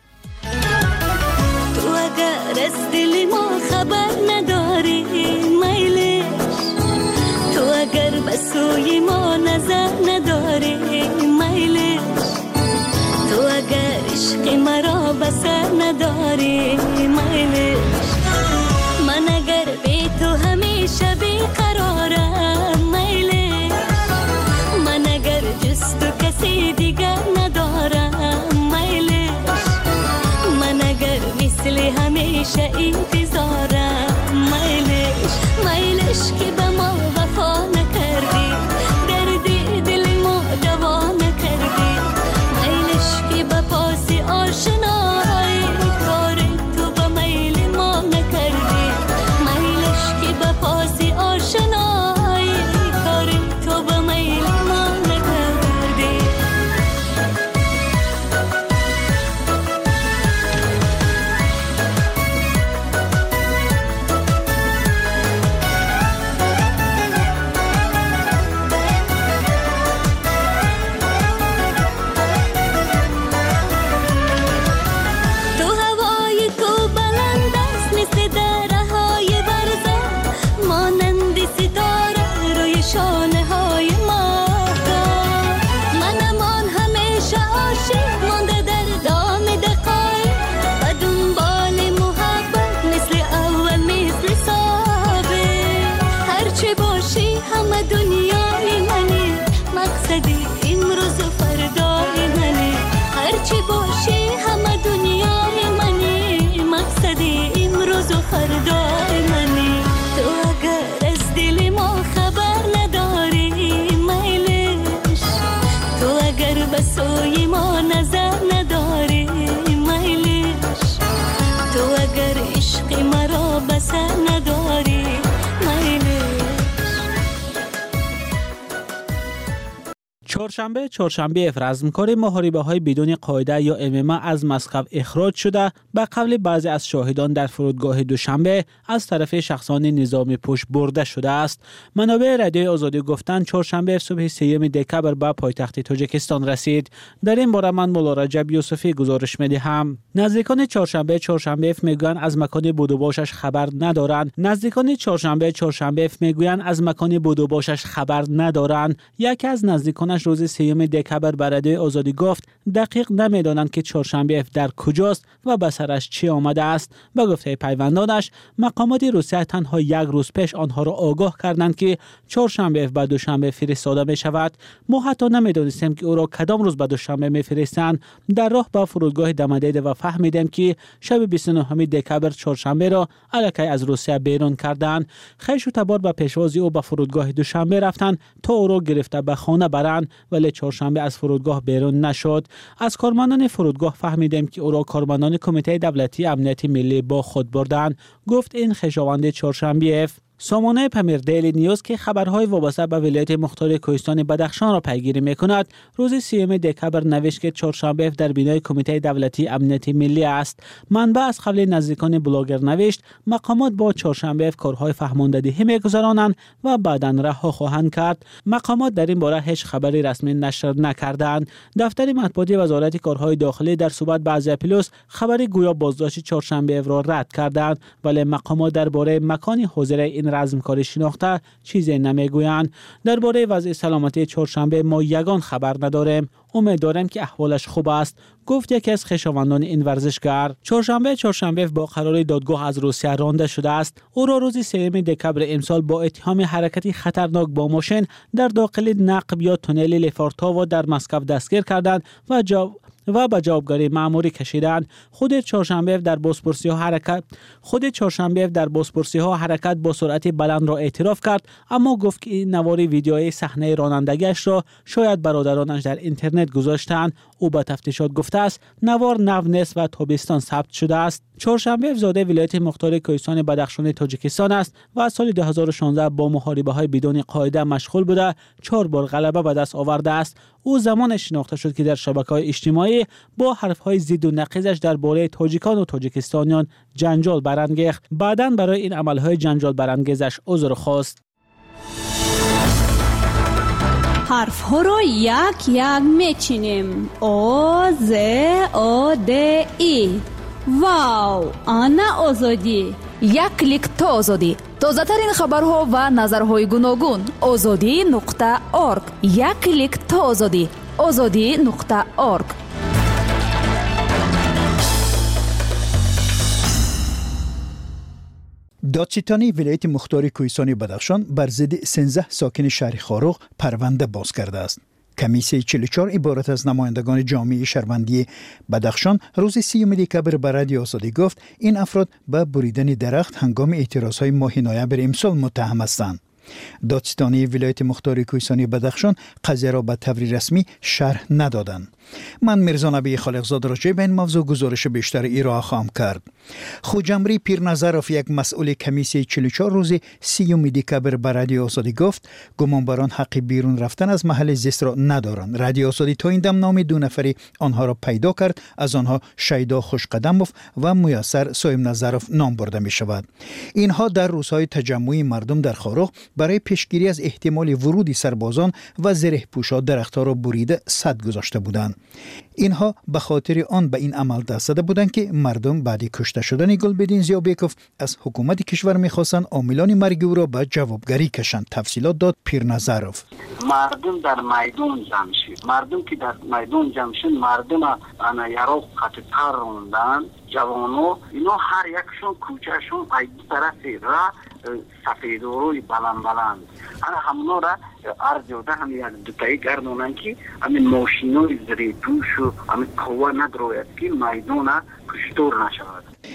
تو اگر از دل ما خبر نداری میلش تو اگر به سوی ما نظر نداری میلش تو اگر عشق مرا به سر نداری میلش من اگر بی تو همیشه بیقرارم میلش من اگر جز تو کسی دیگر ندارم میلش من اگر مثل همیشه انتظارم میلش میلش که به ما وفا نکردی دردی دل ما دوا نکردی میلش که به پاس آشنایی کار تو به میل ما نکردی میلش که به پاس آشنایی کار تو به میل ما نکردی. فردای منی. تو اگر از دل ما خبر نداری میلش، تو اگر به سوی ما نظر نداری میلش، تو اگر عشق مرا بسر نداری میلش. چهارشنبه چهارشنبه رزمکار محاربه های بدون قاعده یا ام ام از مسقط اخراج شده به قول بعضی از شاهدان در فرودگاه دوشنبه از طرف شخصان نظام پشت برده شده است. منابع رادیوی آزادی گفتند چهارشنبه صبح سیوم دکبر به پایتخت تاجیکستان رسید. در این باره من مولا رجب یوسفی گزارش میدهم. نزدیکان چهارشنبه چهارشنبه میگویند از مکان بود و باشش خبر ندارند. نزدیکان چهارشنبه چهارشنبه میگویند از مکان بود و باشش خبر ندارند. یکی از نزدیکانش روز سیوم دکبر به رادیوی آزادی گفت دقیق نمیدانند که چهارشنبه در کجاست و به سرش چی آمده است. به گفته پیوندانش مقامات روسیه تنها یک روز پیش آنها را آگاه کردند که چهارشنبه به دوشنبه فرستاده می شود. ما حتی نمیدانستیم که او را کدام روز به دوشنبه میفرستند. در راه به فرودگاه دمدیده و فهمیدیم که شب بیست و نه دکبر چهارشنبه را الکی از روسیه بیرون کردند. خویش و تبار به پیشوازی او به فرودگاه دوشنبه رفتند تا او را گرفته به خانه برند، ولی چهارشنبه از فرودگاه بیرون نشد. از کارمندان فرودگاه فهمیدیم که او را کارمندان کمیته دولتی امنیت ملی با خود بردند، گفت این خویشاوند چهارشنبه. سامانه پمیر دیلی نیوز که خبرهای وابسته به ولایت مختار کوهستان بدخشان را پیگیری میکند روز سیوم دکبر نوشت که چهارشنبه در بینای کمیته دولتی امنیت ملی است. منبع از قبل نزدیکان بلاگر نوشت مقامات با چهارشنبه کارهای فهماندهی میگذرانند و بعدا رها خواهند کرد. مقامات در این باره هیچ خبری رسمی نشر نکردند. دفتر مطبوعاتی وزارت کارهای داخلی در صحبت با ازیا پلوس خبری گویا بازداشت چهارشنبه را رد کردند، ولی مقامات درباره مکان حاضر این رزمکاری شناخته چیزی نمیگویند. درباره وضع سلامتی چهارشنبه ما یگان خبر نداریم. امید داریم که احوالش خوب است، گفت یکی از خویشاوندان این ورزشکار. چهارشنبه چهارشنبه با قرار دادگاه از روسیه رانده شده است. او را روز سوم دکبر امسال با اتهام حرکتی خطرناک با ماشین در داخل نقب یا تونل لفارتاوا در مسکو دستگیر کردند و جواب و به جوابگاری مأموری کشیدند. خود چهارشنبه در بازپرسی ها حرکت خود چهارشنبه در بازپرسی ها حرکت با سرعت بلند را اعتراف کرد، اما گفت که نواری ویدیوی صحنه رانندگیش را شاید برادرانش در اینترنت گذاشتند. او به تفتیشات گفته است نوار نو نیست و تابستان ثبت شده است. چهارشنبه زاده ولایت مختار کوهستان بدخشان تاجیکستان است و از سال دو هزار و شانزده با محاربه های بدون قاعده مشغول بوده چهار بار غلبه به دست آورده است. او زمان شناخته شد که در شبکه‌های اجتماعی با حرف‌های ضد و نقیضش درباره تاجیکان و تاجیکستانیان جنجال برانگیخت. بعداً برای این عمل‌های جنجال برانگیزش عذر خواست. حرف‌ها را یک یک میچینیم. آ ز آ د ای. واو، آنا آزادی. یک کلیک تا آزادی. تازه‌ترین خبرها و نظرهای گوناگون. آزادی نقطه اورگ. یک کلیک تا آزادی. آزادی نقطه اورگ. دادستانی ولایت مختار کوهستان بدخشان بر ضد سیزده ساکن شهر خاروق پرونده باز کرده است. کمیسیه چهل و چهار عبارت از نمایندگان جامعه شهروندی بدخشان روز سیوم دکبر به رادیو آزادی گفت این افراد به بریدن درخت هنگام اعتراضهای ماه نوامبر امسال متهم هستند. دادستانی ولایت مختار کوهستان بدخشان قضیه را به طور رسمی شرح ندادند. من میرزا نبی خالقزاده راجع به این موضوع گزارش بیشتر ایرا خواهم کرد. خوجمری پیرنظرов یک مسئول کمیسیه چهل و چهار روز سیوم دکبر به رادیو آزادی گفت گمانبران حق بیرون رفتن از محل زیست را ندارند. رادیو آزادی تا این دم نام دو نفری آنها را پیدا کرد، از آنها شیدا خوشقدموف و میسر سویم نظرов نام برده می شود. اینها در روزهای تجمع مردم در خاروق برای پیشگیری از احتمال ورود سربازان و زره پوشا درختها را بریده سد گذاشته بودند. اینها به خاطر آن به این عمل دست زده بودند که مردم بعد کشته شدن گلبدین زیابیکوف از حکومت کشور می‌خواستند عاملان مرگ او را به جوابگری کشند. تفصیلات داد پیرنظرов. مردم در میدان جمع شد. مردم که در میدان جمع شد، مردم انا یارو خطر روندن، جوانو اینا هر یکشون کوچهشون از طرف را سفیدوروی بلند بلند انا همونا را عرض جوده هم یک دوتایی گردونن که همین ماشینوی زری پوش و همین قوه ندروید که میدان کشتور نشود.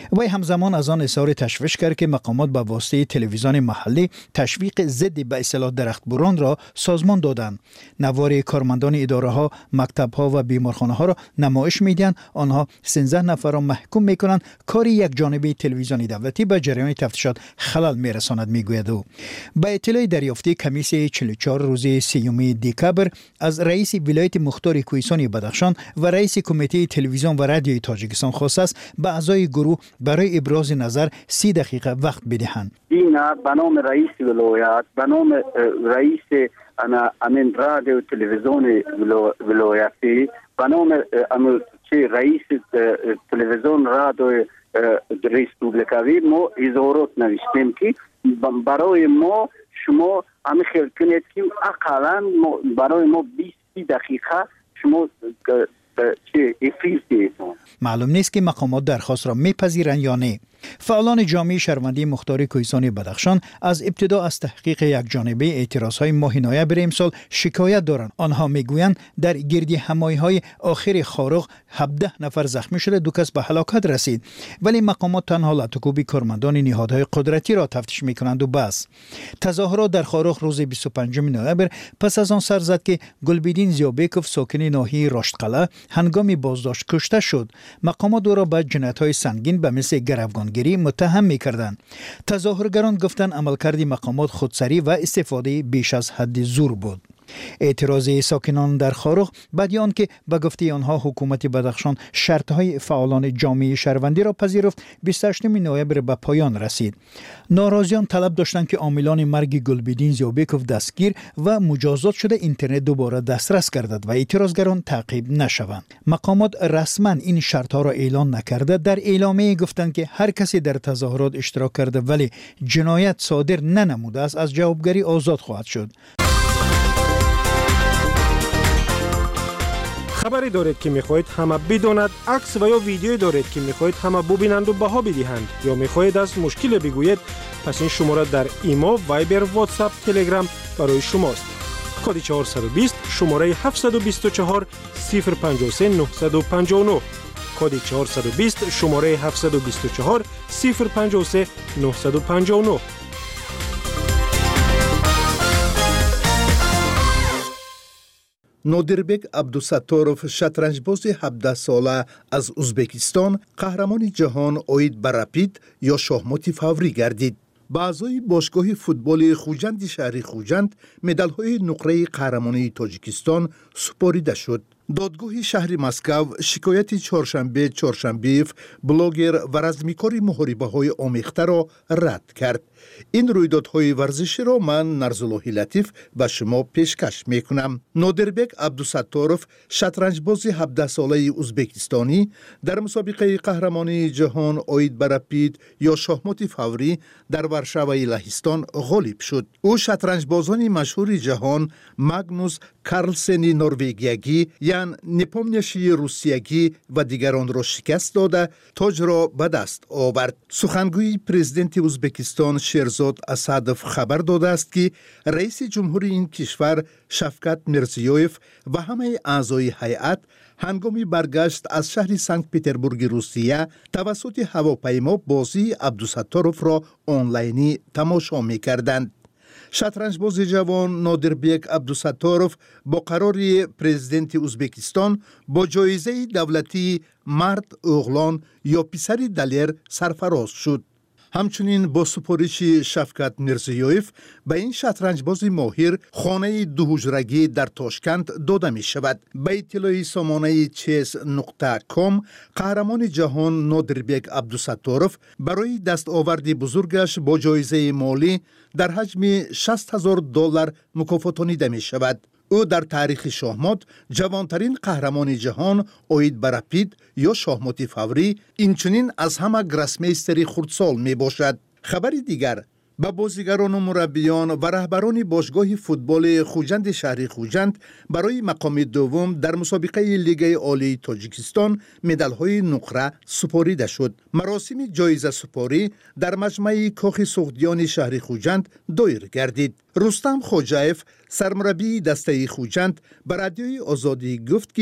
وی همزمان از آن اظهار تشویش کرد که مقامات با واسطه تلویزیون محلی تشویق ضد به اصطلاح درختبران را سازمان دادند. نوار کارمندان اداره ها، مکتب ها و بیمارخانه ها را نمایش میدن. آنها سیزده نفر را محکوم میکنند. کار یک جانبه تلویزیون دولتی به جریان تفتیشات خلل میرساند میگوید. او با اطلاع دریافتی کمیسیون چهل و چهار روز سیوم دکبر از رئیس ولایت مختار کوهستان بدخشان و رئیس کمیته تلویزیون و رادیوی تاجیکستان خواست است به اعضای گروه برای ابراز نظر سی دقیقه وقت بدهند. این به نام رئیس ولایت، به نام رئیس انا امین رادیو تلویزیون ولایتی، به نام چه رئیس تلویزیون رادیو ریسپوبلیکوی ما اظهارات نوشتیم که برای ما شما همین خیال کنید که اقلا برای ما بیست دقیقه شما چه افیل دیدون. معلوم نیست که مقامات درخواست را میپذیرند یا نه. فعالان جامعه شهروندی مختار کوهستان بدخشان از ابتدا از تحقیق یک جانبه اعتراضهای ماه نوامبر امسال شکایت دارند. آنها میگویند در گردی همایی‌های آخر خارق هفده نفر زخمی شده، دو کس به هلاکت رسید، ولی مقامات تنها لطکوبی کارمندان نهادهای قدرتی را تفتیش میکنند و بس. تظاهرات در خارق روز بیست و پنجم نوامبر پس از آن سر زد که گلبدین زیابکوف ساکن ناحیه راشدقلعه هنگام بازداشت کشته شد. مقامات او را به جنایت‌های سنگین به مثل گروگان گیری متهم می‌کردند. تظاهرگران گفتند عملکرد مقامات خودسری و استفاده بیش از حد زور بود. اعتراض ساکنان در خارق بعد آن که به گفته آنها حکومت بدخشان شرطهای فعالان جامعه شهروندی را پذیرفت بیست و هشتم نوامبر به پایان رسید. ناراضیان طلب داشتند که عاملان مرگ گلبدین زیابکوف دستگیر و مجازات شده اینترنت دوباره دسترس گردد و اعتراضگران تعقیب نشوند. مقامات رسما این شرطها را اعلان نکرده. در اعلامیه گفتند که هر کسی در تظاهرات اشتراک کرده ولی جنایت صادر ننموده است از جوابگری آزاد خواهد شد. خبری دارید که میخواهید همه بداند، عکس و یا ویدیویی دارید که میخواهید همه ببینند و بها بدهند، یا میخواهید از مشکل بگویید، پس این شماره در ایمو، وایبر، واتساپ، تلگرام برای شماست. کد چهارصد و بیست شماره هفتصد و بیست و چهار صفر پنجاه و سه نهصد و پنجاه و نه. کد چهارصد و بیست شماره هفتصد و بیست و چهار صفر پنجاه و سه نهصد و پنجاه و نه. نادربک عبدالستارов شطرنجباز هفده ساله از ازبکستان قهرمان جهان اوید به رپید یا شاهمات فوری گردید. به اعضای باشگاه فوتبال خوجند شهر خوجند مدال‌های نقره قهرمانی تاجیکستان سپرده شد. دادگاه شهر مسکو شکایت چهارشنبه چهارشنبیف بلاگر و رزمیکار محاربه‌های آمیخته را رد کرد. این رویدادهای ورزشی را من نرزالله لطیف به شما پیشکش میکنم. نادربک عبدالستارov شطرنجباز هفده ساله ازبکستانی در مسابقه قهرمانی جهان اوید به رپید یا شاهمات فوری در ورشو لهستان غالب شد. او شطرنجبازان مشهور جهان ماگنوس کارلسن نروژیگی، یان نپومنیاشی روسیگی و دیگران را شکست داده تاج را به دست آورد. سخنگوی پرزیدنت ازبکستان شیرزاد اسدوف خبر داده است که رئیس جمهوری این کشور شفقت میرزیویف و همه اعضای هیئت هنگامی برگشت از شهر سنت پترزبورگ روسیه توسط هواپیما بازی عبدالستارov را آنلاینی تماشا می‌کردند. شطرنجباز جوان نادربک عبدالستارov با قرار پرزیدنت ازبکستان با جایزه دولتی مرد اوغلان یا پسر دلیر سرفراز شد. همچنین با سپارش شفقت میرزیویف به این شطرنجباز ماهر خانه دو حجرگی در تاشکند داده می شود. به اطلاع سامانه چیس نقطه کام قهرمان جهان نادربک عبدالستارov برای دستاورد بزرگش با جایزه مالی در حجم شصت هزار دلار مکافاتانیده می شود. او در تاریخ شاهمات جوانترین قهرمان جهان اوید به رپید یا شاهمات فوری اینچنین از همه گراسمیستری خردسال می باشد. خبر دیگر به بازیگران و مربیان و رهبران باشگاه فوتبال خوجند شهر خوجند برای مقام دوم در مسابقه لیگ عالی تاجیکستان مدال‌های نقره سپریده شد. مراسم جایزه سپاری در مجمع کاخ سغدیان شهر خوجند دایر گردید. رستم خوجایف سرمربی دسته خوجند به رادیوی آزادی گفت که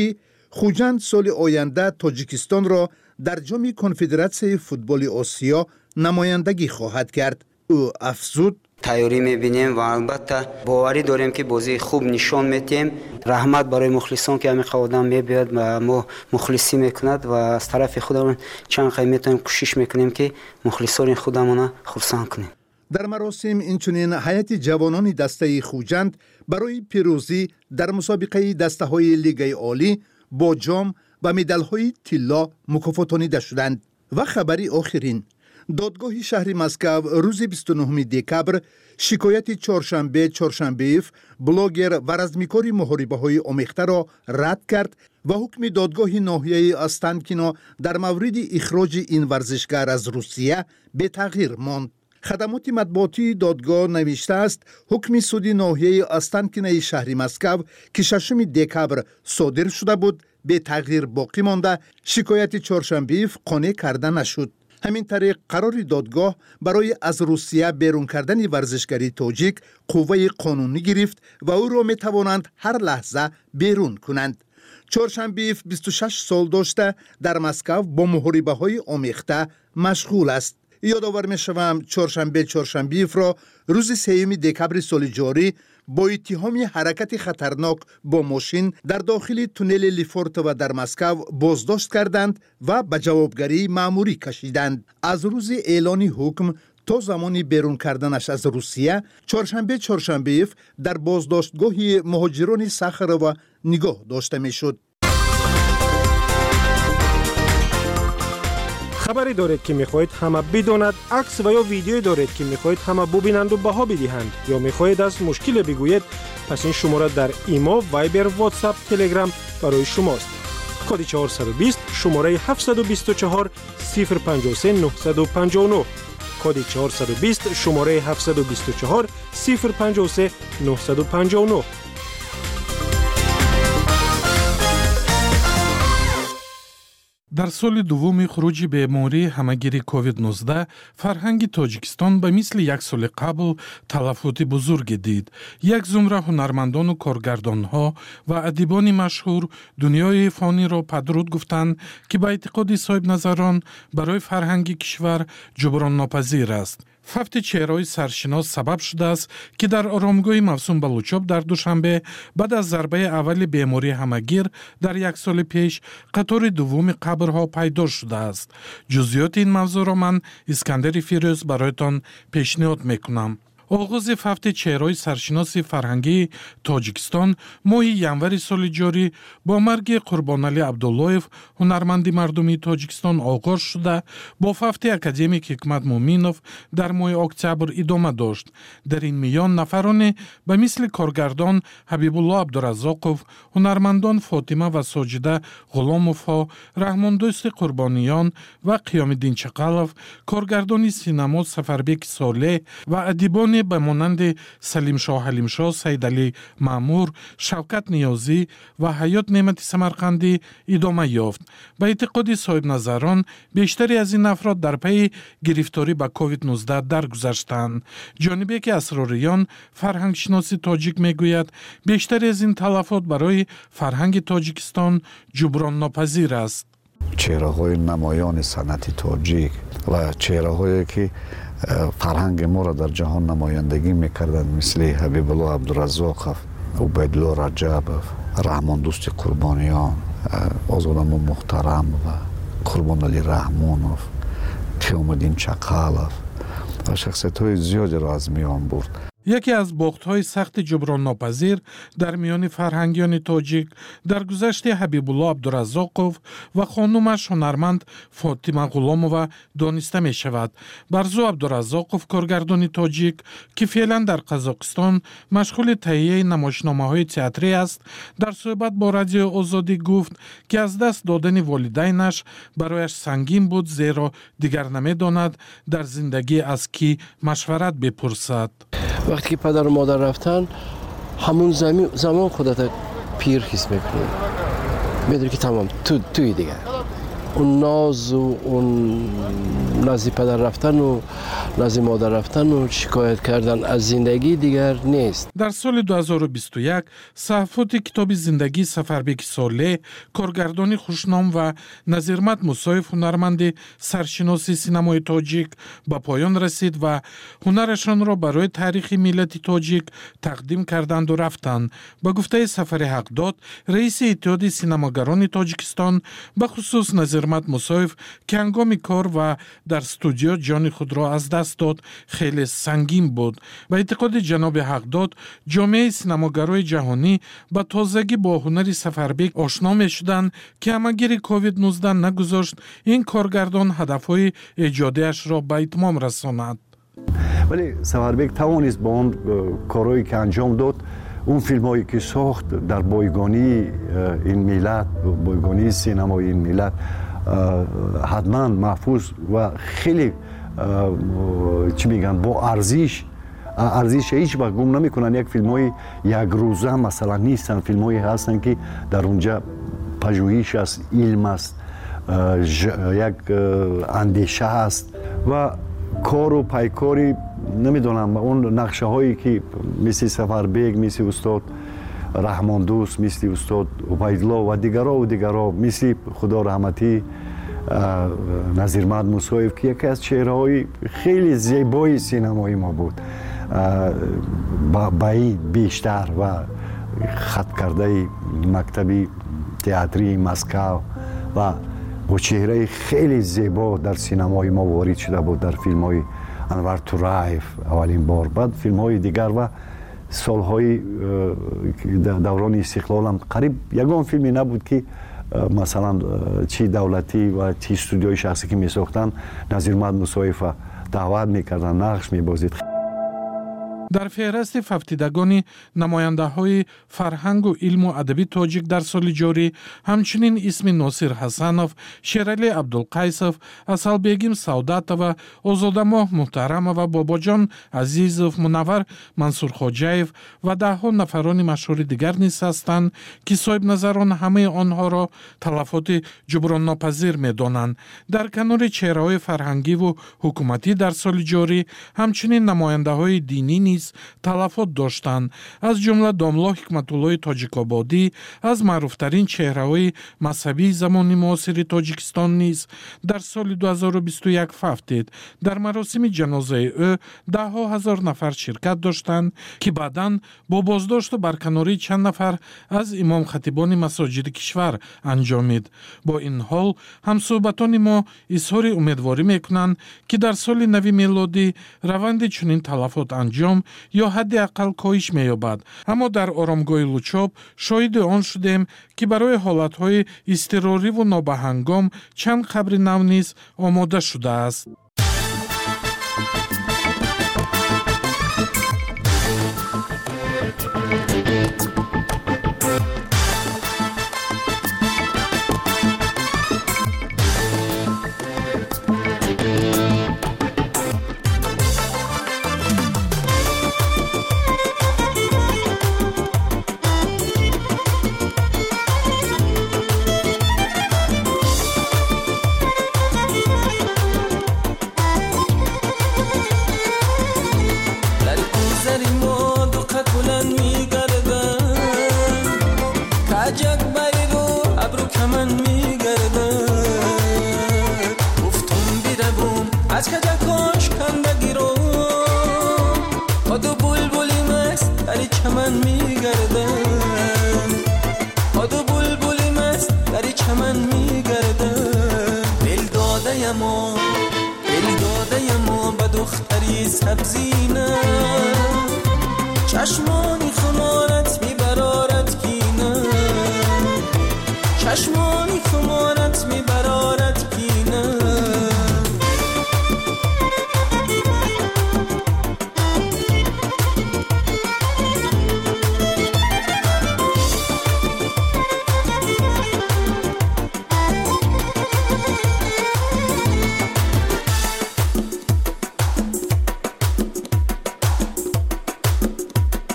خوجند سال آینده تاجیکستان را در جام کنفدراسیون فوتبال آسیا نمایندگی خواهد کرد. او افزود: تیاری می‌بینیم و البته باوری داریم که بازی خوب نشان میدیم. رحمت برای مخلصان که همین قوادم میبیاد و ما مخلصی میکند و از طرف خودمون چند قیمت میتونیم کوشش میکنیم که مخلصان خودمون خرسان کنیم. در مراسم اینچنین هیئت جوانان دسته خوجند برای پیروزی در مسابقه دسته‌های لیگ عالی با جام و مدال‌های طلا مکافاتانیده شدند. و خبری آخرین: دادگاه شهر مسکو روز بیست و نهم دکبر شکایت چهارشنبه چهارشنبه‌ایف بلاگر و رزمیکار محاربه‌های آمیخته را رد کرد و حکم دادگاه ناحیه استانکینا در مورد اخراج این ورزشکار از روسیه به تغییر ماند. خدمات مطبوعاتی دادگاه نوشته است حکم سود ناحیه استانکینای شهر مسکو که ششم دکبر صادر شده بود به تغییر باقی مانده، شکایت چهارشنبه‌ایف قانع کرده نشد. همین طریق قرار دادگاه برای از روسیه بیرون کردن ورزشکاری تاجیک قوه قانونی گرفت و او را می توانند هر لحظه بیرون کنند. چهارشنبه‌ایف بیست و شش سال داشته در مسکو با محاربه های آمیخته مشغول است. یادآور می شوم چهارشنبه چهارشنبه‌ایف را روز سوم دکبر سال جاری با اتهام حرکت خطرناک با ماشین در داخل تونل لیفورت و در مسکو بازداشت کردند و به جوابگری مأموری کشیدند. از روز اعلان حکم تا زمانی بیرون کردنش از روسیه، چهارشنبه چهارشنبه‌ایف در بازداشتگاه مهاجران صخره نگاه داشته میشد. خبری دارید که میخواهید همه بداند، عکس و یا ویدیویی دارید که میخواهید همه ببینند و بها بدهند یا میخواهید از مشکل بگویید، پس این شماره در ایما، وایبر، واتساپ، تلگرام برای شماست. کد چهارصد و بیست شماره هفتصد و بیست و چهار صفر پنجاه و سه نهصد و پنجاه و نه. کد چهارصد و بیست شماره هفتصد و بیست و چهار صفر پنجاه و سه نهصد و پنجاه و نه. در سال دوم خروج بیماری همگیری کووید نوزده فرهنگ تاجیکستان به مثل یک سال قبل تلفات بزرگ دید. یک زمره هنرمندان و کارگردانها و ادیبان مشهور دنیای فانی را پدرود گفتند که به اعتقاد صاحب نظران برای فرهنگ کشور جبران ناپذیر است. فوت چهره‌های سرشناس سبب شده است که در آرامگاه موسوم بلوچاب در دوشنبه بعد از ضربه اول بیماری همگیر در یک سال پیش قطار دوم قبرها پیدا شده است. جزئیات این موضوع را من اسکندر فیروز برایتان پیشنهاد میکنم. آغاز فوت چهره‌های سرشناس فرهنگی تاجیکستان ماه ینور سال جاری با مرگ قربانعلی عبداللهیف هنرمند مردمی تاجیکستان آغاز شده، با فوت اکادمیک حکمت مومینوف در ماه اکتبر ادامه داشت. در این میان نفران به مثل کارگردان حبیب الله عبدالرزاقوف، هنرمندان فاطمه و ساجده غلاموفا، رحمان دوست قربانیان و قیام الدین چقلوف، کارگردان سینما سفربک صالح و ادیبان به مانند سلیم شاه حلیم شاه، سید علی مامور، شوکت نیازی و حیات نعمت سمرقندی ادامه یافت. به اعتقاد صاحب نظران بیشتری از این افراد در پی گرفتاری به کووید نوزده درگذشتند. جانب که اسراریان فرهنگ شناسی تاجیک میگوید بیشتری از این تلفات برای فرهنگ تاجیکستان جبران ناپذیر است. چهره‌های نمایان صنعت تاجیک و چهره‌هایی که فرهنگ ما را در جهان نمایندگی میکردند مثل حبیب الله عبدالرزاقوف، عبیدالله رجبوف، رحمان دوست قربانیان، آزادم محترم و قربان علی رحمانوف، قیام الدین چقلوف و شخصیت‌های زیادی را از میان برد. یکی از باخت‌های سخت جبران ناپذیر در میان فرهنگیان تاجیک در گذشت حبیب الله عبدالرزاقوف و خانمش هنرمند فاطمه غلامووا دانسته می شود. برزو عبدالرزاقوف کارگردان تاجیک که فعلا در قزاقستان مشغول تهیه نمایشنامه‌های تئاتری است، در صحبت با رادیو آزادی گفت که از دست دادن والدینش برایش سنگین بود، زیرا دیگر نمی‌داند در زندگی از کی مشورت بپرسد. وقتی که پدر و مادر رفتن همون زمین زمان خودت پیر حس میکنی، میدونی که تمام تو توی دیگه اون ناز و اون نزد پدر رفتن و نزد مادر رفتن و شکایت کردن از زندگی دیگر نیست. در سال دو هزار و بیست و یک صحافت کتاب زندگی سفربек صالح، کارگردانی خوشنام و نظیرمند موسیف هنرمند سرشناسی سینمای تاجیک به پایان رسید و هنرشان را برای تاریخ ملت تاجیک تقدیم کردند و رفتند. به گفته سفر حقداد، رئیس اتحاد سینماگران تاجیکستان، به خصوص نظیرمند موسیف که هنگام کار و در استودیو جان خود را از دست داد خیلی سنگین بود. به اعتقاد جناب حقداد، جامعه سینماگرای جهانی با تازگی با هنر سفربek آشنا می شدند که همگیر کووید نوزده نگذاشت این کارگردان هدفهای ایجادیش را به اتمام رساند. ولی سفربek توانست با اون کارهایی که انجام داد، اون فیلم هایی که ساخت در بایگانی این ملت، بایگانی سینمای این ملت حتما محفوظ و خیلی چی میگن با ارزش ارزش هیچ وقت گم نمیکنن. یک فیلم های یک روزه مثلا نیستن، فیلم هایی هستن که در اونجا پژوهش است، علم است، یک اندیشه است و کار و پیکاری نمیدونم اون نقشه هایی که مثل سفربek، مثل استاد رحمان دوست، مثل استاد عبیدالله و دیگرها و دیگرها، مثل خدا رحمتی نظیرمند موسیف که یکی از چهره‌های خیلی زیبای سینمای ما بود، بعید بیشتر و خط کرده مکتبی تئاتری مسکو و با چهره خیلی زیبا در سینمای ما وارد شده بود، در فیلم های انور تورایف اولین بار، بعد فیلم های دیگر و سالهای دوران استقلال هم قریب یگان فیلمی نبود که مثلا چی دولتی و چی استودیوی شخصی که می ساختن نظیرمند موسیف دعوت میکردن، نقش میبازید. در فهرست هفتیدگان نماینده های فرهنگ و علم و ادبی تاجیک در سال جاری همچنین اسم ناصر حسنов، شیرعلی عبدالقیسов، اسلبегим سعودتова، озодамоҳ муҳтарамова، бобоҷон азизов، мунаввар мансурхоҷаев ва даҳҳо нафарони машҳури дигар низ ҳастанд ки соҳибназарон ҳамаи онҳоро талафоти ҷуброннопазир медонанд. дар канори чеҳраҳои фарҳангиву ҳукуматӣ дар соли ҷорӣ ҳамчунин намояндаҳои динӣ низ талафот доштанд. аз ҷумла домло ҳикматуллои тоҷикободӣ аз маъруфтарин чеҳраҳои мазҳабии замони муосири тоҷикистон низ дар соли ду ҳазору бисту як фафтид. дар маросими ҷанозаи ӯ даҳҳо ҳазор нафар ширкат доштанд ки баъдан бо боздошту барканории чанд нафар аз имомхатибони масоҷиди кишвар анҷомид. бо ин ҳол ҳамсуҳбатони мо изҳори умедворӣ мекунанд ки дар соли нави мелодӣ раванди чунин талафот анҷом ё ҳадди аққал коҳиш меёбад. аммо дар оромгоҳи лучоб шоҳиди он шудем ки барои ҳолатҳои изтиррориву нобаҳангом чанд қабри нав низ омода шудааст. چشمانی خمارت میبرارد کینه، چشمانی خمارت میبرارد کینه.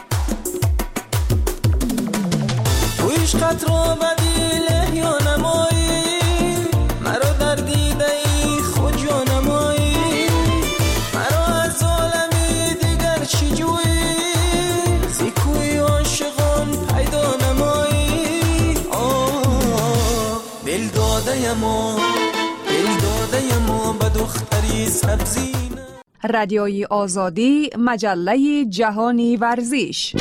عشقت را بدیله یا نمای ما دل داده ما به دختری سبزی. رادیوی آزادی، مجله جهانی ورزش.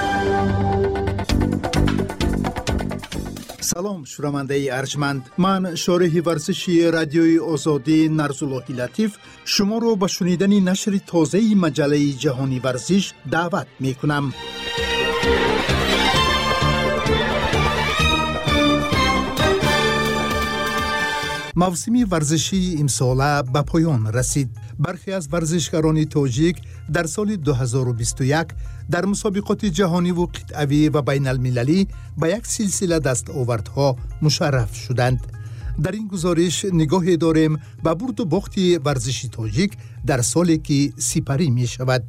سلام شنونده ارجمند، من شارح ورزشی رادیوی آزادی نرزاللهی لطیف شما رو به شنیدن نشر تازه مجله جهانی ورزش دعوت می کنم. موسم ورزشی امساله به پایان رسید. برخی از ورزشکاران تاجیک در سال دو هزار و بیست و یک در مسابقات جهانی و قطعی و بین المللی به یک سلسله دستاوردها مشرف شدند. در این گزارش نگاه داریم به برد و باخت ورزشی تاجیک در سالی که سپری می شود.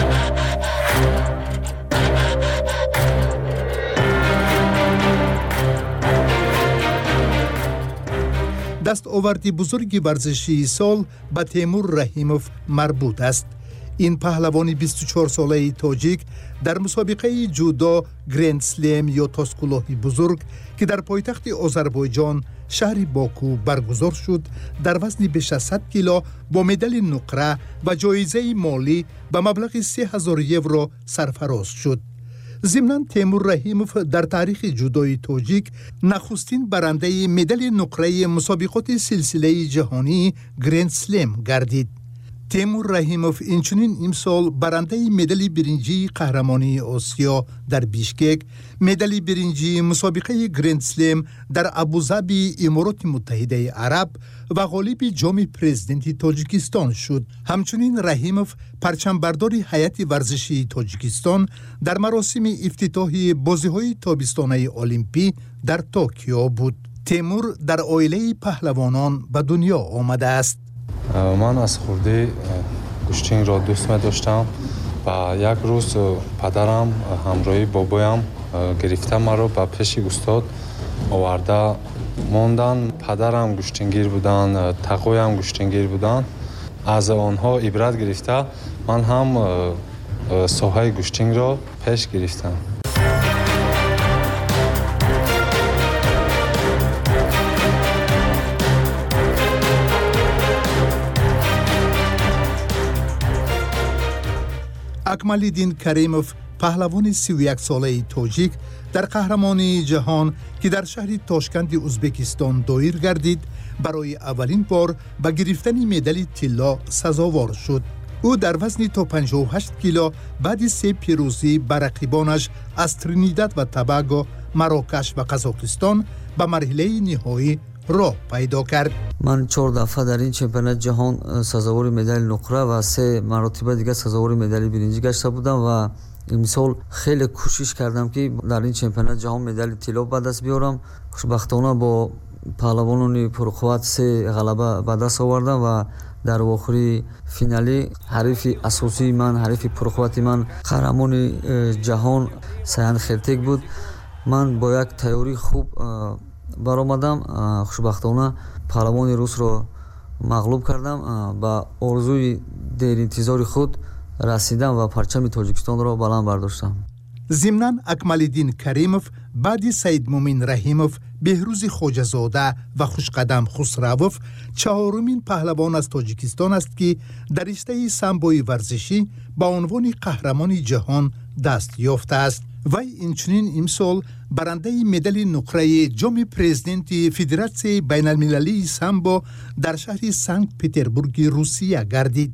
دستاوردی بزرگ ورزشی سال به تیمور رحیموف مربوط است. این پهلوان بیست و چهار ساله تاجیک در مسابقه جودو گرند سلم یا تاسکولوهی بزرگ که در پایتخت آذربایجان شهر باکو برگزار شد در وزن بیش از صد کیلو با مدال نقره و جایزه مالی به مبلغ سه هزار یورو سرفراز شد. ضمناً تیمور رحیموف در تاریخ جودوی تاجیک نخستین برنده مدال نقره مسابقات سلسله جهانی گرند سلم گردید. تیمور رحیموف اینچنین امسال برنده مدال برنجی قهرمانی آسیا در بیشکک، مدال برنجی مسابقه گرند سلم در ابوظبی امارات متحده عرب و غالب جام پرزیدنت تاجیکستان شد. همچنین رحیموف پرچمبردار هیئت ورزشی تاجیکستان در مراسم افتتاحی بازی‌های تابستانه المپی در توکیو بود. تیمور در عائله پهلوانان به دنیا آمده است. من از خردی گوشتین را دوست می داشتم و یک روز پدرم همراهی بابایم گرفته مرا به پیش استاد آورده موندن. پدرم گوشتینگیر بودن، تقویم گوشتینگیر بودن. از آنها عبرت گرفته من هم ساحه گوشتینگ را پیش گرفتم. اکمال‌الدین کریموف پهلوان سی و یک ساله تاجیک در قهرمانی جهان که در شهر تاشکند ازبکستان دایر گردید برای اولین بار به گرفتن مدال طلا سزاوار شد. او در وزن تا پنجاه و هشت کیلو بعد سه پیروزی بر رقیبانش از ترینیداد و توباگو، مراکش و قزاقستان به مرحله نهایی راه پیدا کرد. من چهار دفعه در این چمپیونات جهان سزاوار مدال نقره و سه مرتبه دیگه سزاوار مدال برنجی گشته بودم و امسال خیلی کوشش کردم که در این چمپیونات جهان مدال طلا به دست بیارم. خوشبختانه با پهلوانان پرقوت سه غلبه به دست آوردم و در آخری فینالی حریف اساسی من، حریف پرقوت من قهرمان جهان سیان خرتک بود. من با یک تیاری خوب برآمدم. خوشبختانه پهلوان روس را مغلوب کردم. با آرزوی دیر انتظار خود رسیدم و پرچم تاجیکستان را بلند برداشتم. ضمناً اکمال‌الدین کریموف بعد سید مومن رحیموف، بهروز خواجه‌زاده و خوشقدم خسروف چهارمین پهلوان از تاجیکستان است که در رشته سامبوی ورزشی با عنوان قهرمان جهان دست یافته است. وی اینچنین امسال برنده مدال نقره جام پرزیدنت فدراسیون بین المللی سامبو در شهر سنت پترزبورگ روسیه گردید.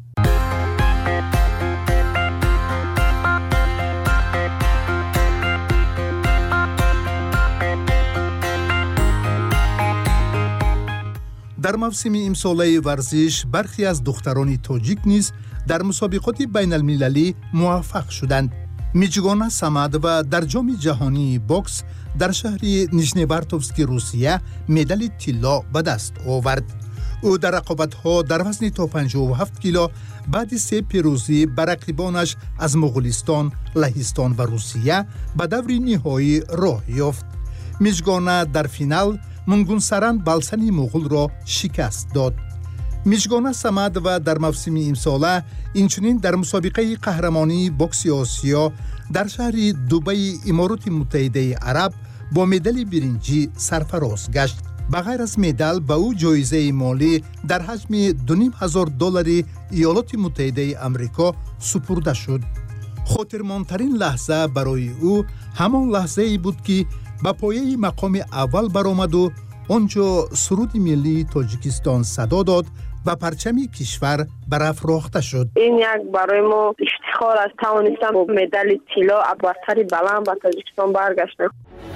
در موسم امساله ورزش برخی از دختران تاجیک نیز در مسابقات بین المللی موفق شدند. میجگانا سمد و در جام جهانی باکس در شهر نیژنیورتوفسک روسیه مدال طلا به دست آورد. او در رقابت‌ها در وزن تا پنجاه و هفت کیلو بعد سه پیروزی بر رقیبانش از مغولستان، لهستان و روسیه به دور نهایی راه یافت. میجگانا در فینال منگونسران بالسن مغول را شکست داد. میجگانا سمد و در موسم امساله اینچنین در مسابقه قهرمانی بوکس آسیا در شهر دبی امارات متحده عرب با مدال برنجی سرفراز گشت. بغیر از مدال به او جایزه مالی در حجم دو و نیم هزار دلار ایالات متحده آمریکا سپرده شد. خاطرماندترین لحظه برای او همان لحظه ای بود که به پایه مقام اول برآمد و آنجا سرود ملی تاجیکستان صدا داد و پرچم کشور برافراخته شد. این یک برای ما افتخار است توانستم با مدال طلا برتری بلند به تاجیکستان برگشتم.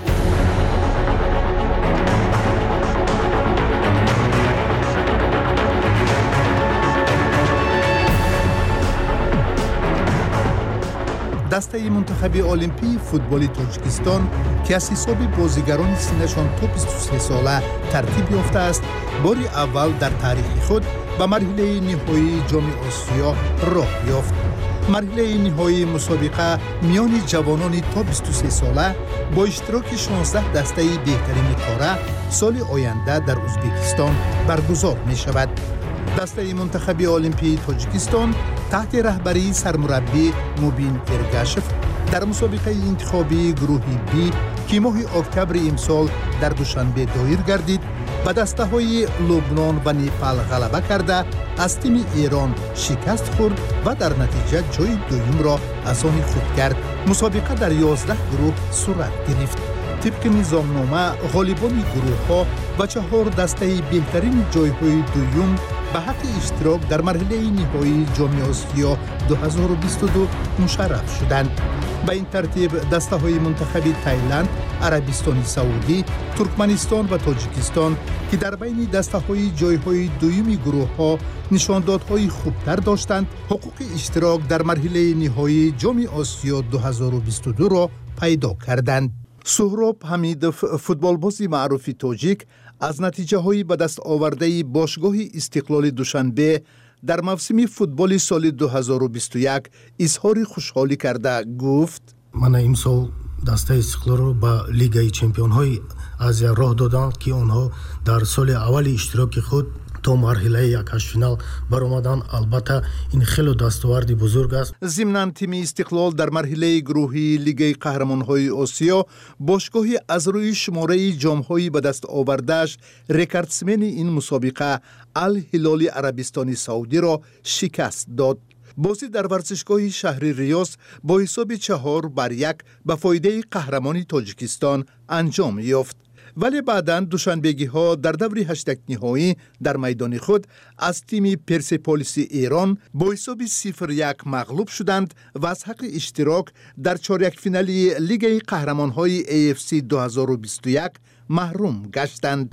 دسته منتخب المپی فوتبال تاجیکستان که از حساب بازیگران سنشان تا بیست و سه ساله ترتیب یافته است، بار اول در تاریخ خود به مرحله نهایی جام آسیا راه یافت. مرحله نهایی مسابقه میان جوانان تا بیست و سه ساله با اشتراک شانزده دسته بهترین قاره سال آینده در ازبکستان برگزار می شود. دسته منتخب المپی تاجیکستان تحت رهبری سرمربی مبین ارگاشف در مسابقه انتخابی گروه بی که ماه اکتبر امسال در دوشنبه دایر گردید به دسته های لبنان و نیپال غلبه کرده از تیم ایران شکست خورد و در نتیجه جای دوم را از آن خود کرد. مسابقه در یازده گروه صورت گرفت. طبق نظامنامه غالبان گروه ها و چهار دسته بهترین جایهای دوم به حق اشتراک در مرحله نهایی جام آسیا دو هزار و بیست و دو مشرف شدند. به این ترتیب دسته های منتخب تایلند، عربستان سعودی، ترکمنستان و تاجیکستان که در بین دسته های جایهای دوم گروه ها نشاندادهای خوبتر داشتند، حقوق اشتراک در مرحله نهایی جام آسیا دو هزار و بیست و دو را پیدا کردند. سهراب حمیدوف، فوتبالباز معروف تاجیک، از نتیجه های به دست آورده باشگاه استقلال دوشنبه در موسم فوتبال سال دو هزار و بیست و یک اظهار خوشحالی کرده گفت: من امسال دسته استقلال رو به لیگ چمپیون های آسیا راه دادند که آنها در سال اول اشتراک خود تا مرحله یک هشت فینال برآمدند. البته این خیلی دستاورد بزرگ است. ضمناً تیم استقلال در مرحله گروهی لیگ قهرمان‌های آسیا باشگاه از روی شماره جام‌های به دست آورده‌اش رکوردسمن این مسابقه الهلال عربستان سعودی را شکست داد. بازی در ورزشگاه شهر ریاض با حساب چهار بر یک به فایده قهرمانی تاجیکستان انجام یافت. ولی بعداً دوشنبگی ها در دور هشتگ نهایی در میدان خود از تیم پرسپولیس ایران با حساب صفر یک مغلوب شدند و از حق اشتراک در چهارده فینالی لیگ قهرمان‌های ای اف سی دو هزار و بیست و یک محروم گشتند.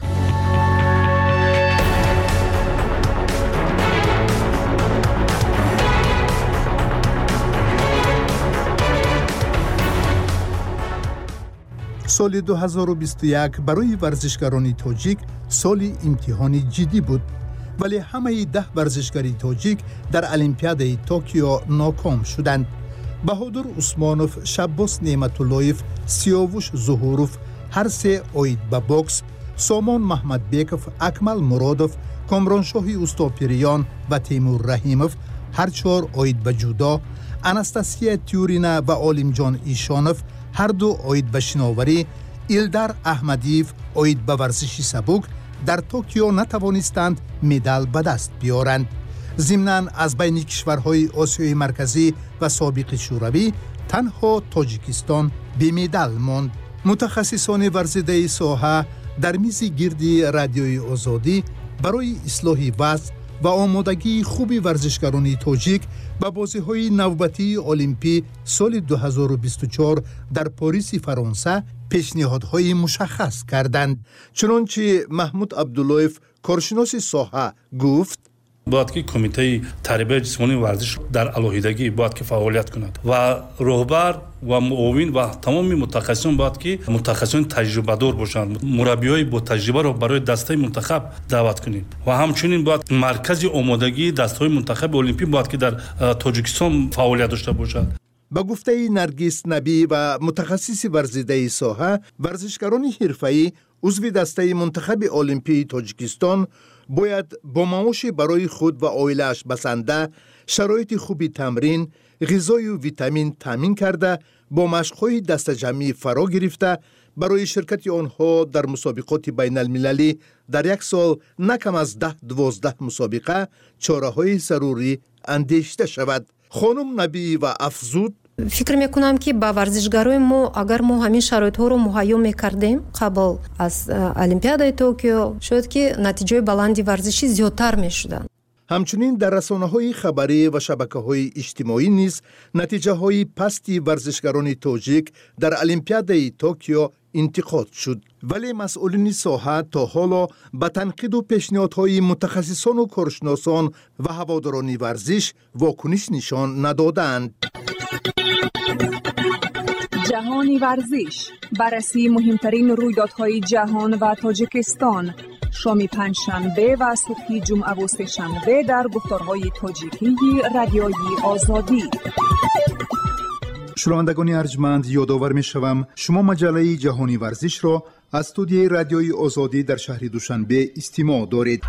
سال دو هزار و بیست و یک برای ورزشکاران تاجیک سال امتحانی جدی بود، ولی همه ده ورزشکاری تاجیک در المپیاد توکیو ناکام شدند. بهادر عثمانوف، شباس نعمتاللهیف، سیاوش ظهوروف هر سه آید به بوکس، سامان محمد بیکوف، اکمل مرادوف، کامرانشاه اوستاپیریان و تیمور رحیموف هر چهار آید به جودو، انستاسیا تیورینا و عالمجان ایشانوف هر دو آید به شناوری، ایلدار احمدیف آید به ورزش سبک در توکیو نتوانستند مدال به دست بیارند. ضمناً از بین کشورهای آسیای مرکزی و سابق شوروی تنها تاجیکستان بی مدال ماند. متخصصان ورزیده ساحه در میز گردی رادیوی آزادی برای اصلاح وضع و آمادگی خوبی ورزشکاران تاجیک به بازی‌های نوبتی المپی سال دو هزار و بیست و چهار در پاریس فرانسه پیشنهادهای مشخص کردند. چنانچه محمود عبداللهیف، کارشناس ساحه، گفت: باید که کمیته تربیت جسمانی ورزش در علیحدگی باید که فعالیت کند و رهبر و معاون و تمامی متخصصان باید که متخصصان تجربه دار باشند. مربیای با تجربه را برای دسته منتخب دعوت کنیم و همچنین باید مرکز آمادگی دسته منتخب المپی باید که در تاجیکستان فعالیت داشته باشد. با گفته نرگس نبی و متخصص ورزیده ساحه، ورزشکاران حرفه‌ای عضو دسته منتخب المپی تاجیکستان باید با معاش برای خود و عائله‌اش بسنده، شرایط خوبی تمرین، غذای و ویتامین تامین کرده، با مشق‌های دست جمعی فرا گرفته، برای شرکت آنها در مسابقات بین المللی در یک سال نکم از ده دوازده مسابقه چاره‌های ضروری اندیشیده شود. خانم نبی و افزود: فکر میکنم که با ورزشکارای ما اگر ما همین شرایط ها رو مهیا میکردیم قبل از المپیادای توکیو شد که نتیجه بلندی ورزشی زیادتر میشدن. همچنین در رسانه‌های خبری و شبکه‌های اجتماعی نیز نتیجه‌های پستی ورزشکاران تاجیک در المپیادای توکیو انتقاد شد، ولی مسئولین ساحه تا حالا به تنقید و پیشنهادهای متخصصان و کارشناسان و هواداران ورزش واکنش نشان ندادند. جهانی ورزش، بررسی مهمترین رویدادهای جهان و تاجیکستان، شام پنجشنبه و صبح جمعه و سه‌شنبه در گفتارهای تاجیکی رادیوی آزادی. شنوندگان ارجمند، یادآور می‌شوم شما مجله جهانی ورزش را از استودیوی رادیوی آزادی در شهر دوشنبه استماع دارید.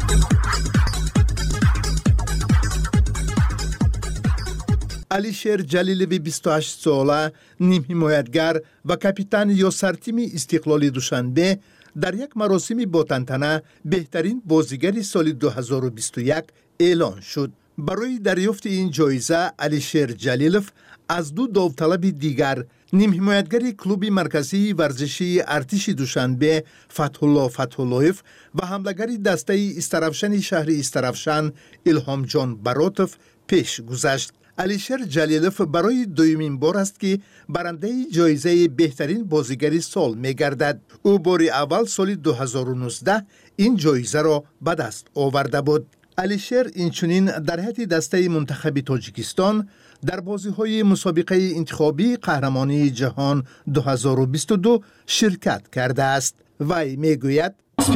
علیشیر جلیلوی بیست و هشت ساله، نیم حمایتگر و کاپیتان یاسر تیم استقلال دوشنبه در یک مراسم با تنتنه بهترین بازیگر سال دو هزار و بیست و یک اعلان شد. برای دریافت این جایزه علیشیر جلیلوف از دو داوطلب دیگر، نیم حمایتگر کلوب مرکزی ورزشی ارتش دوشنبه فتح‌الله فتح‌اللهیف و حمله‌گر دسته استرافشن شهر استرافشن الهام جان براتوف پیش گذشت. علیشیر جلیلوف برای دومین بار است که برنده جایزه بهترین بازیگر سال می‌گردد. او بار اول سال دو هزار و نوزده این جایزه را به دست آورده بود. علیشیر اینچنین در هیئت دسته منتخب تاجیکستان در بازی‌های مسابقه انتخابی قهرمانی جهان دو هزار و بیست و دو شرکت کرده است. وی میگوید: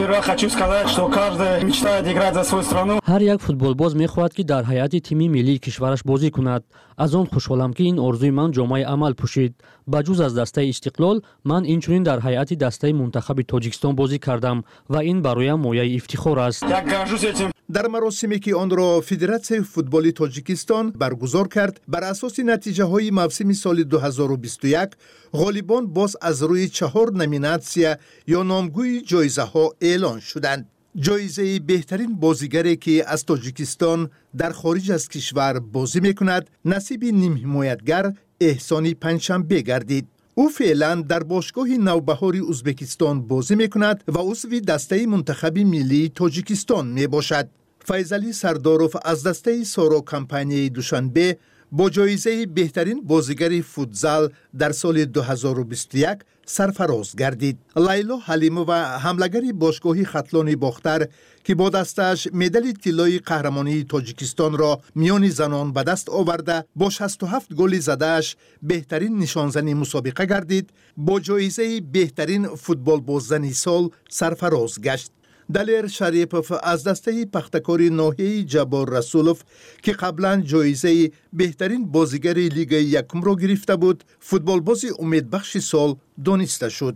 هر یک فوتبالباز می‌خواهد که در هیئت تیمی ملی کشورش بازی کند. از آن خوشحالم که این آرزوی من جامعه عمل پوشید. بجز از دسته استقلال، من اینچنین در هیئت دسته منتخب تاجیکستان بازی کردم و این برایم مایه افتخار است. در مراسمی که آن را فدراسیون فوتبال تاجیکستان برگزار کرد، بر اساس نتیجه های موسم سال دو هزار و بیست و یک، غالبان باز از روی چهار نامیناسیون یا نامگوی جایزه ها اعلان شدند. جایزه بهترین بازیگری که از تاجیکستان در خارج از کشور بازی میکند نصیب نیم حمایتگر احسانی پنجشنبه گردید. او فعلا در باشگاه نوبهار ازبکستان بازی میکند و عضو دسته منتخب ملی تاجیکستان می باشد. فیضعلی سرداروف از دسته سارا کمپانی دوشنبه با جایزه بهترین بازیگر فوتزال در سال دو هزار و بیست و یک سرفراز گردید. لیلا حلیمو و حمله‌گر باشگاه خطلان باختر که با دستش مدال طلای قهرمانی تاجیکستان را میان زنان به دست آورده با شصت و هفت گل زدهش بهترین نشانزن مسابقه گردید. با جایزه بهترین فوتبال باززن سال سرفراز گشت. دلیر شریپوف از دسته پختکاری ناحیه جبار رسولوف که قبلا جایزه بهترین بازیگر لیگ یکم را گرفته بود، فوتبال بازی امیدبخش سال دانسته شد.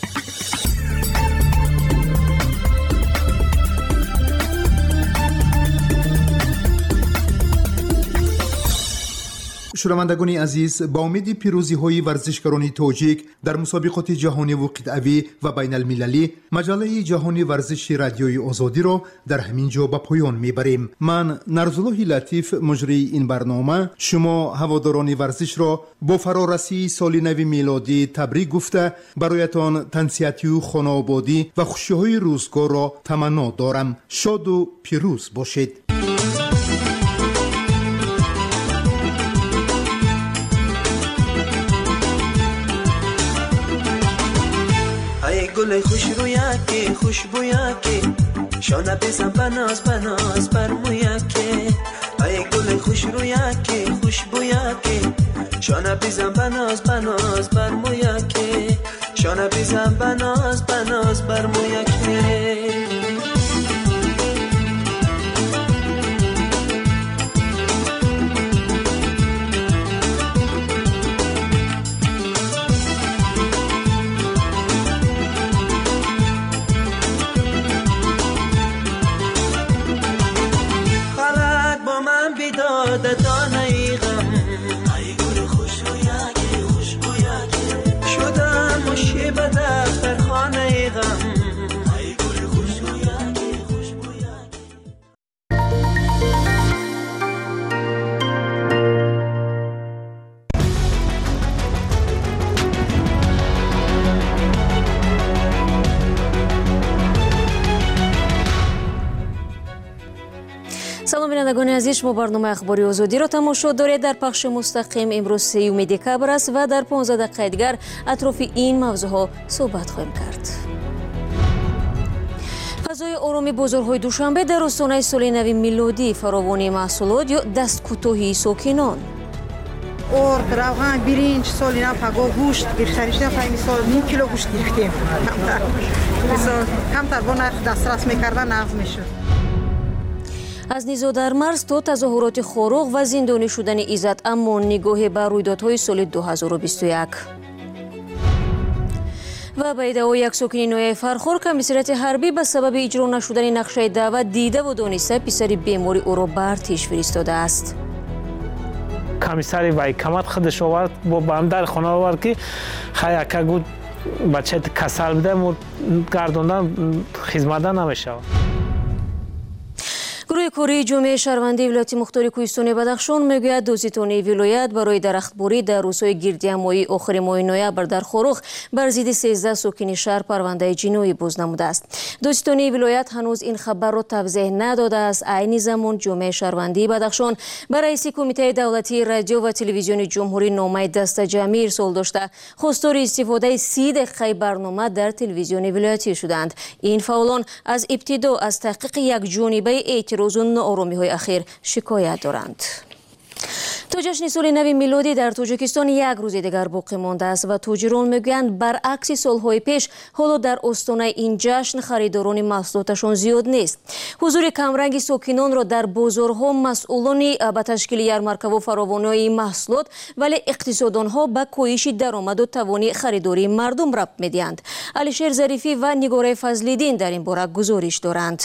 شنوندگان عزیز، با امید پیروزی های ورزشکاران تاجیک در مسابقات جهانی و قطعی و بین المللی، مجله جهانی ورزش رادیوی آزادی را در همین جا به پایان میبریم. من نرزالله لطیف مجری این برنامه شما هواداران ورزش را با فرارسی سال نو میلادی تبریک گفته برایتان تنصیحاتی و خانوادگی و خوشی‌های روزگار را تمنا دارم. شاد و پیروز باشید. گل خوش رویکی خوشبویکی شانه بزن بناز بناز بر مویکی ای گل خوش رویکی خوشبویکی شانه بزن بناز بناز بر مویکی شانه بزن بناز بناز بر مویکی شدم مشی به دفتر салом бинандагони азиз, шумо барномаи ахбори озодиро тамошо доред. дар пахши мустақим имрӯз сеюми декабр аст ва дар понздаҳ дақиқаи дигар атрофи ин мавзӯъҳо суҳбат хоҳем кард. фазои ороми бозорҳои душанбе дар остонаи соли нави милодӣ, фаровони маҳсулот ё дасткӯтоҳии сокинон. орд, равған, биринҷ, соли нав паго гӯшт гирифтарӣ шуда, фаҳми мисол ним кило гӯшт гирифтем. Мисол камтар бо нарх дастрас мекардан нағз мешуд. аз низоъ дар марз то тазоҳуроти хоруғ ва зиндонӣ шудани Иззат Амон, нигоҳе ба рӯйдодҳои соли дуҳазору бисту як. ва ба иддаои як сокини ноҳияи Фархор, комиссарияти ҳарбӣ ба сабаби иҷро нашудани нақшаи даъват дида ва дониста писари бемори ӯро ба артиш фиристодааст. комиссари вайкамат худаш овард, бо бамдар хона овард ки хаяка гуд бачаи касал бида гардондан хизматдан намешавад. гурӯҳи кории ҷомеаи шаҳрвандии вилояти мухтори кӯҳистони Бадахшон мегӯяд дозитонаи вилоят барои дарахтборӣ дар рӯзҳои гирдиҳамоии охири моҳи ноябр дар Хоруғ бар зидди сездаҳ сокини шаҳр парвандаи ҷиноӣ боз намудааст. Дозитонаи вилоят ҳанӯз ин хабарро тавзеҳ надодааст. Айни замон ҷомеаи шаҳрвандии Бадахшон ба раиси Кумитаи давлатии радио ва телевизиони ҷумҳурӣ номаи дастаҷамъӣ ирсол дошта, хостори истифодаи си дақиқаи барнома дар телевизиони вилоятӣ шуданд. Ин фаъолон аз ибтидо аз таҳқиқи якҷонибаи эътирозу нооромиҳои ахир шикоят доранд. то ҷашни соли нави милодӣ дар Тоҷикистон як рӯзи дигар боқӣ мондааст ва тоҷирон мегӯянд баръакси солҳои пеш ҳоло дар остонаи ин ҷашн харидорони маҳсулоташон зиёд нест. ҳузури камранги сокинонро дар бозорҳо масъулони ба ташкили ярмаркаву фаровонии маҳсулот, вале иқтисоддонҳо ба коҳиши даромаду тавони харидории мардум рабт медиҳанд. Алишер Зарифӣ ва Нигораи Фазлиддин дар ин бора гузориш доранд.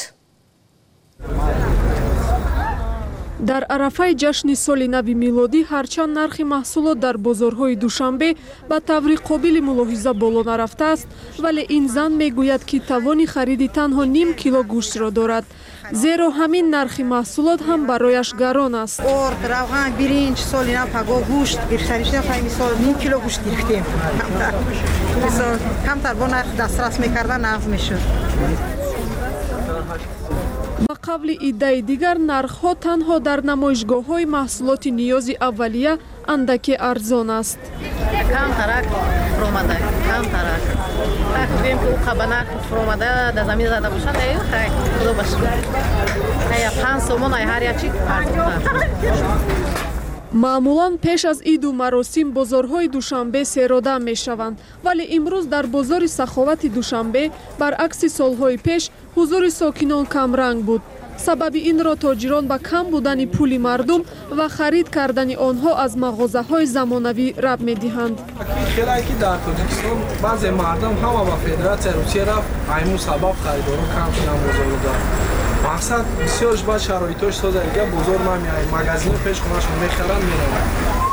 дар арафаи ҷашни соли нави милодӣ ҳарчанд нархи маҳсулот дар бозорҳои Душанбе ба таври қобили мулоҳиза боло нарафтааст, вале ин зан мегӯяд ки тавони хариди танҳо ним кило гӯштро дорад, зеро ҳамин нархи маҳсулот ҳам барояш гарон аст. орд, равған, биринҷ, соли нав паго гӯшт гирифтарӣ шуда, фаҳми мисол ним кило гӯшт гирифтем. Мисол камтар бо нарх дастрас мекардан нағз мешуд. ба қавли иддаи дигар, нархҳо танҳо дар намоишгоҳҳои маҳсулоти ниёзи аввалия андаке арзон аст. камтарак фуромада, камтарак. Так гӯем ки ӯ қаба нарх фуромада дар замин зада бошад, ай хай худо ба шукр. Ая панҷ сомон ай ҳар як чӣ арзонтар. маъмулан пеш аз иду маросим бозорҳои Душанбе серода мешаванд, вале имрӯз дар бозори Саховати Душанбе баръакси солҳои пеш ҳузури сокинон камранг буд. сабаби инро тоҷирон ба кам будани пули мардум ва харид кардани онҳо аз мағозаҳои замонавӣ раб медиҳанд. хелае ки дар Тоҷикистон баъзе мардум ҳама ба Федератсияи Русия рафт, аймун сабаб харидоро кам шудан бозору дорад. мақсад бисёрш ба шароитош соза дига бозор намеояд, магазини пеш хонашон мехаранд мераванд.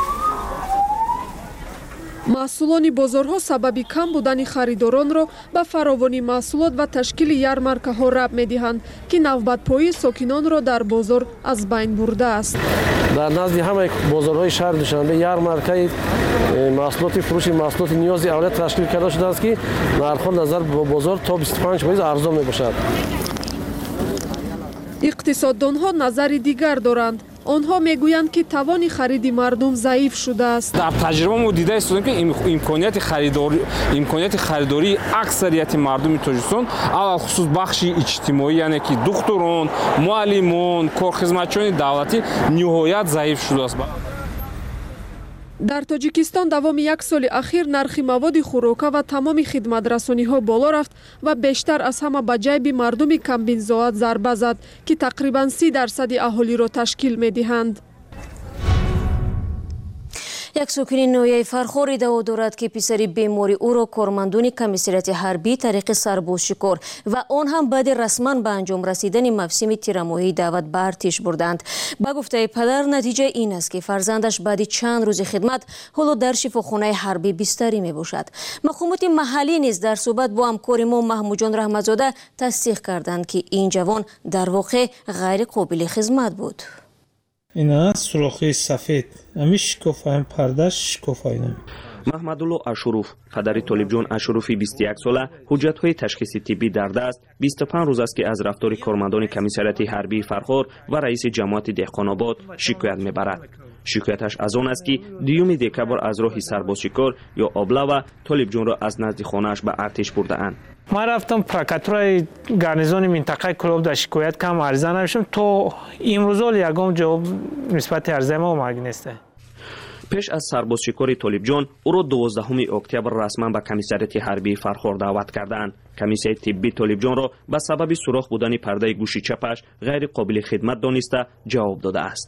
масъулони бозорҳо сабаби кам будани харидоронро ба фаровонӣ маҳсулот ва ташкили ярмаркаҳо раб медиҳанд, ки навбатпоии сокинонро дар бозор аз байн бурдааст. дар назди ҳамаи бозорҳои шаҳри Душанбе ярмаркаи маҳсулоти фурӯши маҳсулоти ниёзи авлият ташкил карда шудааст, ки нархҳо назар ба бозор то бисту панҷ фоиз арзон мебошад. иқтисоддонҳо назари дигар доранд. онҳо мегӯянд ки тавони хариди мардум заиф шудааст. дар таҷриба мо дида истодем ки имконияти харидорӣ имконияти харидории аксарияти мардуми Тоҷикистон, алахусус бахши иҷтимоӣ, яъне ки духтурон, муаллимон, корхизматчиёни давлатӣ ниҳоят заиф шудааст. дар Тоҷикистон давоми як соли ахир нархи маводи хӯрока ва тамоми хидматрасониҳо боло рафт ва бештар аз ҳама ба ҷайби мардуми камбинзоат зарба зад, ки тақрибан си дарсади аҳолиро ташкил медиҳанд. як сокини ноҳияи Фархор иддао дорад ки писари бемори ӯро кормандони комиссарияти ҳарбӣ тариқи сарбозшикор ва он ҳам баъди расман ба анҷом расидани мавсими тирамоҳии даъват ба артиш бурданд. ба гуфтаи падар, натиҷа ин аст ки фарзандаш баъди чанд рӯзи хидмат ҳоло дар шифохонаи ҳарбӣ бистарӣ мебошад. мақомоти маҳаллӣ низ дар суҳбат бо ҳамкори мо Маҳмудҷон Раҳматзода тасдиқ карданд ки ин ҷавон дар воқеъ ғайриқобили хизмат буд. ина сурохи сафед ами шикофаи пардаш шикофаи маҳмадулло ашуруф падари толибҷон ашуруфи бисту як сола ҳуҷҷатҳои ташхиси тиббӣ дар даст бисту панҷ рӯз аст ки аз рафтори кормандони комиссарияти ҳарбии Фархор ва раиси ҷамоати деҳқонобод шикоят мебарад. шикояташ аз он аст ки дуюми декабр аз роҳи сарбозшикор ё облава толибҷонро аз назди хонааш ба артиш бурдаанд. ман рафтам прокуратураи гарнизони минтақаи Кӯлоб дар шикоят кам ариза навиштам. то имрӯзо ягон ҷавоб нисбати аризаи ма омада нест. пеш аз сарбозшикори толибҷон ӯро дувоздаҳуми октябр расман ба комиссарияти ҳарбии Фархор даъват карданд. комиссияи тиббии толибҷонро ба сабаби суроხ будани пардаи гӯши чапаш ғайриқобили хидмат дониста ҷавоб додааст.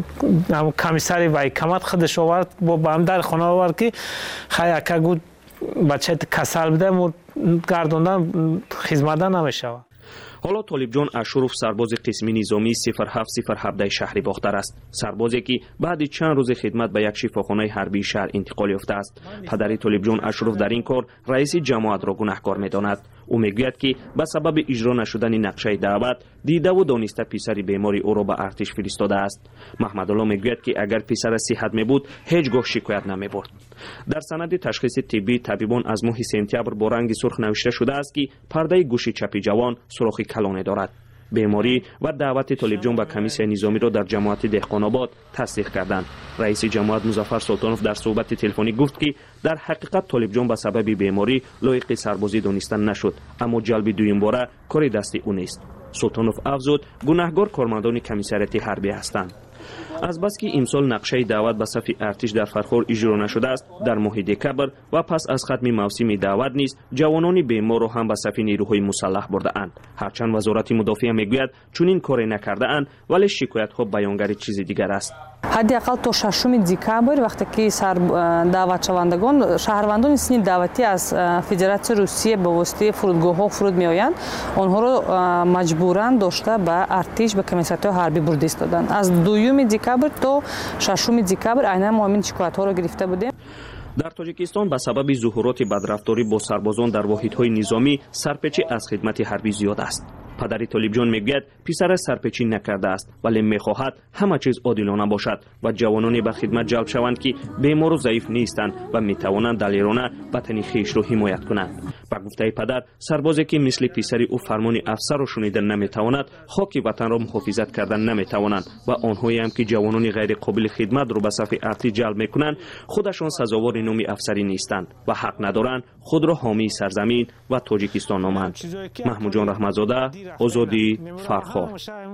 комиссари вайкамат худаш овард бо бам дар хона овард ки хаяка гуд бачаи касал буда гардондан хизматдан намешавад. ҳоло толибҷон ашуруф сарбози қисми низомии сифр ҳафт сифр ҳабдаи шаҳри бохтар аст. сарбозе ки баъди чанд рӯзи хидмат ба як шифохонаи ҳарбии шаҳр интиқол ёфтааст. падари толибҷон ашуруф дар ин кор раиси ҷамоатро гунаҳкор медонад. ӯ мегӯяд ки ба сабаби иҷро нашудани нақшаи даъват дидаву дониста писари бемори ӯро ба артиш фиристодааст. маҳмадулло мегӯяд ки агар писараш сиҳат мебуд ҳеҷ гоҳ шикоят намебурд. дар санади ташхиси тиббӣ табибон аз моҳи сентябр бо ранги сурх навишта шудааст ки пардаи гӯши чапи ҷавон сурохи калоне дорад. беморӣ ва даъвати толибҷон ба комиссияи низомиро дар ҷамоати деҳқонобод тасдиқ карданд. раиси ҷамоат Музаффар Султонов дар суҳбати телефонӣ гуфт ки дар ҳақиқат толибҷон ба сабаби беморӣ лоиқи сарбозӣ дониста нашуд, аммо ҷалби дуюмбора кори дасти ӯ нест. Султонов афзуд гунаҳгор кормандони комиссарияти ҳарбӣ ҳастанд. азбаски имсол нақшаи даъват ба сафи артиш дар Фархор иҷро нашудааст, дар моҳи декабр ва пас аз хатми мавсими даъват низ ҷавонони беморро ҳам ба сафи нерӯҳои мусаллаҳ бурдаанд. ҳарчанд вазорати мудофиа мегӯяд чунин коре накардаанд, вале шикоятҳо баёнгари чизи дигар аст. ҳадди ақал то шашуми декабр вақте ки сар даъватшавандагон шаҳрвандони синни даъватӣ аз Федератсияи Русия ба воситаи фурудгоҳҳо фуруд меоянд, онҳоро маҷбуран дошта ба артиш ба комиссариятҳои ҳарбӣ бурда истоданд. аз дуюми декабр то шашуми декабр айнан мо ҳамин шикоятҳоро гирифта будем. дар тоҷикистон ба сабаби зуҳуроти бадрафторӣ бо сарбозон дар воҳидҳои низомӣ сарпечӣ аз хидмати ҳарбӣ зиёд аст. падари толибҷон мегӯяд писараш сарпечӣ накардааст, вале мехоҳад ҳама чиз одилона бошад ва ҷавононе ба хидмат ҷалб шаванд ки бемору заиф нестанд ва метавонанд далерона ватани хешро ҳимоят кунанд. ба гуфтаи падар, сарбозе ки мисли писари ӯ фармони афсарро шунида наметавонад, хоки ватанро муҳофизат карда наметавонанд ва онҳоеам ки ҷавонони ғайриқобили хидматро ба сафи артиш ҷалб мекунанд, худашон сазовори номи афсарӣ нестанд ва ҳақ надоранд худро ҳомии сарзамин ва Тоҷикистон номанд. Маҳмудҷон Раҳматзода, озодӣ, Фархор.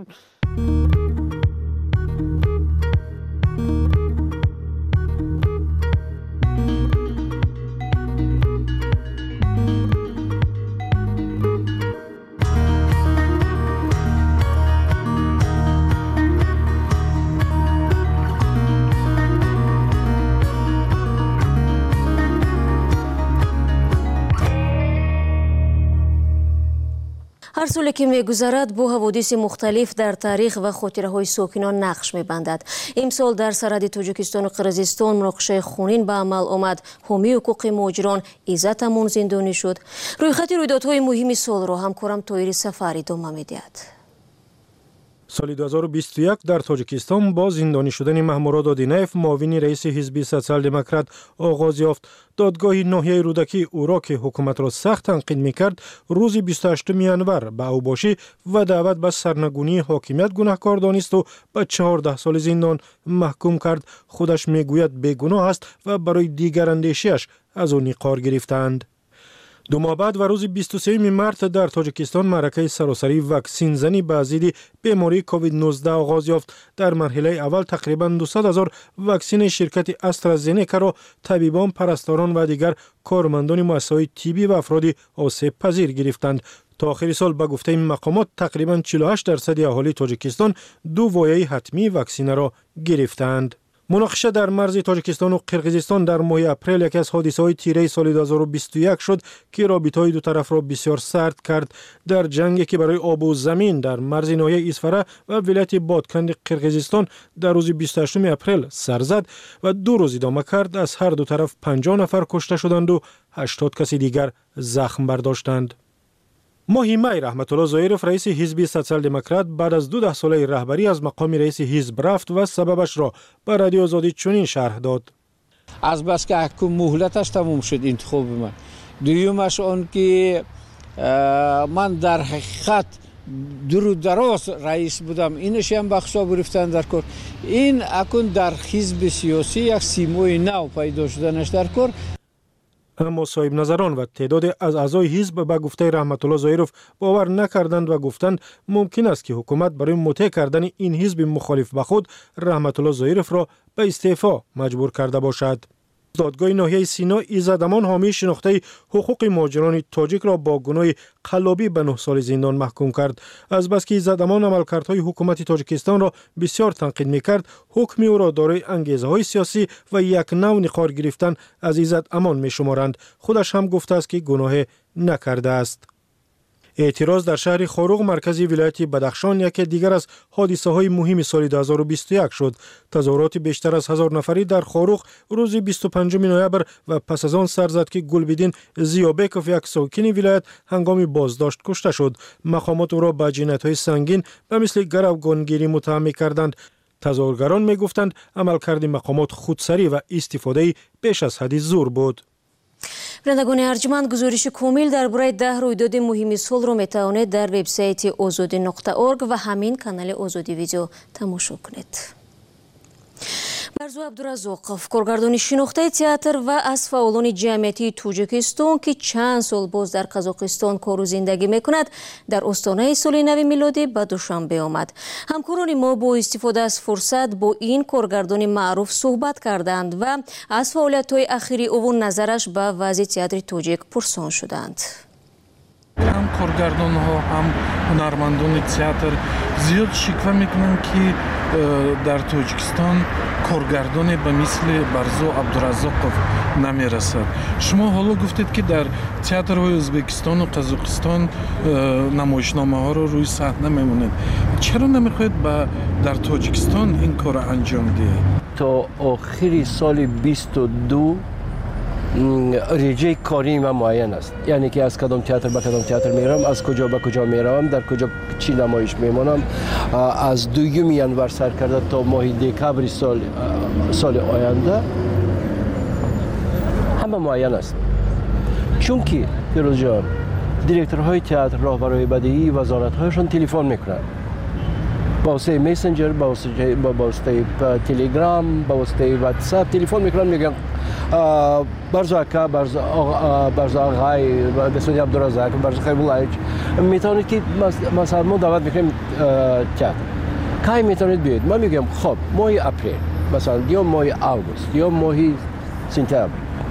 ҳар соле ки мегузарад бо ҳаводиси мухталиф дар таърих ва хотираҳои сокинон нақш мебандад. имсол дар сарҳади Тоҷикистону Қирғизистон муноқишаи хунин ба амал омад. ҳомии ҳуқуқи муҳоҷирон Иззат Амон зиндонӣ шуд. рӯйхати рӯйдодҳои муҳими солро ҳамкорам Тоири Сафар идома медиҳад. соли ду ҳазору бисту як дар Тоҷикистон бо зиндонӣ шудани Маҳмурод Одинаев, муовини раиси ҳизби социал-демократ оғоз ёфт. додгоҳи ноҳияи рӯдакии ӯро ки ҳукуматро сахт танқид мекард, рӯзи бисту ҳаштуми январ ба авбошӣ ва даъват ба сарнагунии ҳокимият гунаҳкор донисту ба чаҳордаҳ соли зиндон маҳкум кард. худаш мегӯяд бегуноҳ аст ва барои дигарандешиаш аз ӯ ниқор гирифтаанд. ду моҳ баъд ва рӯзи бисту сеюми март дар Тоҷикистон маъракаи саросарии ваксинзанӣ ба зидди бемории ковид нуздаҳ оғоз ёфт. дар марҳилаи аввал тақрибан дусад ҳазор ваксинаи ширкати AstraZeneca-ро табибон, парасторон ва дигар кормандони муассисаҳои тиббӣ ва афроди осебпазир гирифтанд. то охири сол ба гуфтаи мақомот тақрибан чилу ҳашт дарсади аҳолии Тоҷикистон ду вояи ҳатмии ваксинаро гирифтаанд. муноқиша дар марзи Тоҷикистону Қирғизистон дар моҳи апрел яке аз ҳодисаҳои тираи соли ду ҳазору бисту як шуд, ки робитаҳои ду тарафро бисёр сард кард. дар ҷанге ки барои обу замин дар марзи ноҳияи Исфара ва вилояти Бодканди Қирғизистон дар рӯзи бисту ҳаштуми апрел сар зад ва ду рӯз идома кард, аз ҳар ду тараф панҷоҳ нафар кушта шуданду ҳаштод каси дигар захм бардоштанд. моҳи май Раҳматулло Зоиров, раиси ҳизби социал-демократ, баъд аз ду даҳ солаи раҳбарӣ аз мақоми раиси ҳизб рафт ва сабабашро ба Радиои Озодӣ чунин шарҳ дод. از بس که حکم مهلتش تموم شد انتخاب من. دویمش آن که من در حقیقت دور و دراز رئیس بودم، اینش هم به حساب گرفتن در کار. این اکنون در حزب سیاسی یک سیمای نو پیدا شدنش در کار. اما صاحب نظران و تعداد از اعضای حزب به گفته رحمت الله ظاهرов باور نکردند و گفتند ممکن است که حکومت برای مطیع کردن این حزب مخالف به خود رحمت الله ظاهرов را به استعفا مجبور کرده باشد. دادگاه ناحیه سینا ایزدامان حامی شناخته حقوق مهاجران تاجیک را با گناه قلابی به نه سال زندان محکوم کرد. از بس که ایزدامان عملکردهای حکومت تاجیکستان را بسیار تنقید می‌کرد، حکم او را دارای انگیزه‌های سیاسی و یک نوع نقار گرفتن از ایزدامان می‌شمارند. خودش هم گفته است که گناه نکرده است. اعتراض در شهر خاروق مرکزی ولایت بدخشان یکی دیگر از حادثه های مهم سال دو هزار و بیست و یک شد. تظاهرات بیشتر از هزار نفری در خاروق روز بیست و پنجم نوامبر و پس از آن سر زد که گلبدین زیابکوف یک ساکن ولایت هنگام بازداشت کشته شد. مقامات او را به جنایت‌های سنگین به مثل گروگانگیری متهم کردند. تظاهرگران میگفتند عملکرد مقامات خودسری و استفاده بیش از حد زور بود. بینندگان ارجمند، گزارش کامل درباره ده رویداد مهم سال را میتوانید در وبسایت آزادی نقطه اورگ و همین کانال آزادی ویدیو تماشا کنید. برزو عبدالرزاقов کارگردان شناخته تئاتر و از فعالان جمعیتی توجیکستان که چند سال باز در قزاقستان کار و زندگی میکند، در آستانه سال نو میلادی به دوشنبه آمد. همکاران ما با استفاده از فرصت با این کارگردان معروف صحبت کردند و از فعالیت‌های اخیری او نظرش به وضع تئاتر توجیک پرسان شدند. هم کارگردان ها هم هنرمندان تئاتر زیاد شکوه میکنند که در تاجیکستان کارگردان به مثل برزو عبدالرزاقов نمیرسد. شما حالا گفتید که در تئاترهای ازبکستان و قزاقستان نمایشنامه ها رو روی صحنه میمونید. چرا نمیخواید با در تاجیکستان این کار انجام دهید؟ تا آخر سال بیست و دو رژه کاری من معین است، یعنی که از کدام تئاتر به کدام تئاتر میرم، از کجا به کجا میروم، در کجا چی نمایش میمانم. از دوم ینور سر کرده تا ماه دکبر سال سال آینده همه معین است. چون که فیروز جان دیرکتورهای تئاتر، راهبرای بدیهی وزارت‌هایشان تلفن میکنند با واسطه میسنجر، با واسطه با واسطه تلگرام، با واسطه واتساپ تلفن میکنن، میگن برزو اکا، برزو آقا، برزو آقای دسوی عبدالرزاق، برزو خیبولایچ میتونید که مثلا ما دعوت میکنیم تئاتر کی میتونید بیاید؟ من میگم خب ماه اپریل مثلا یا ماه آگوست یا ماه سپتامبر.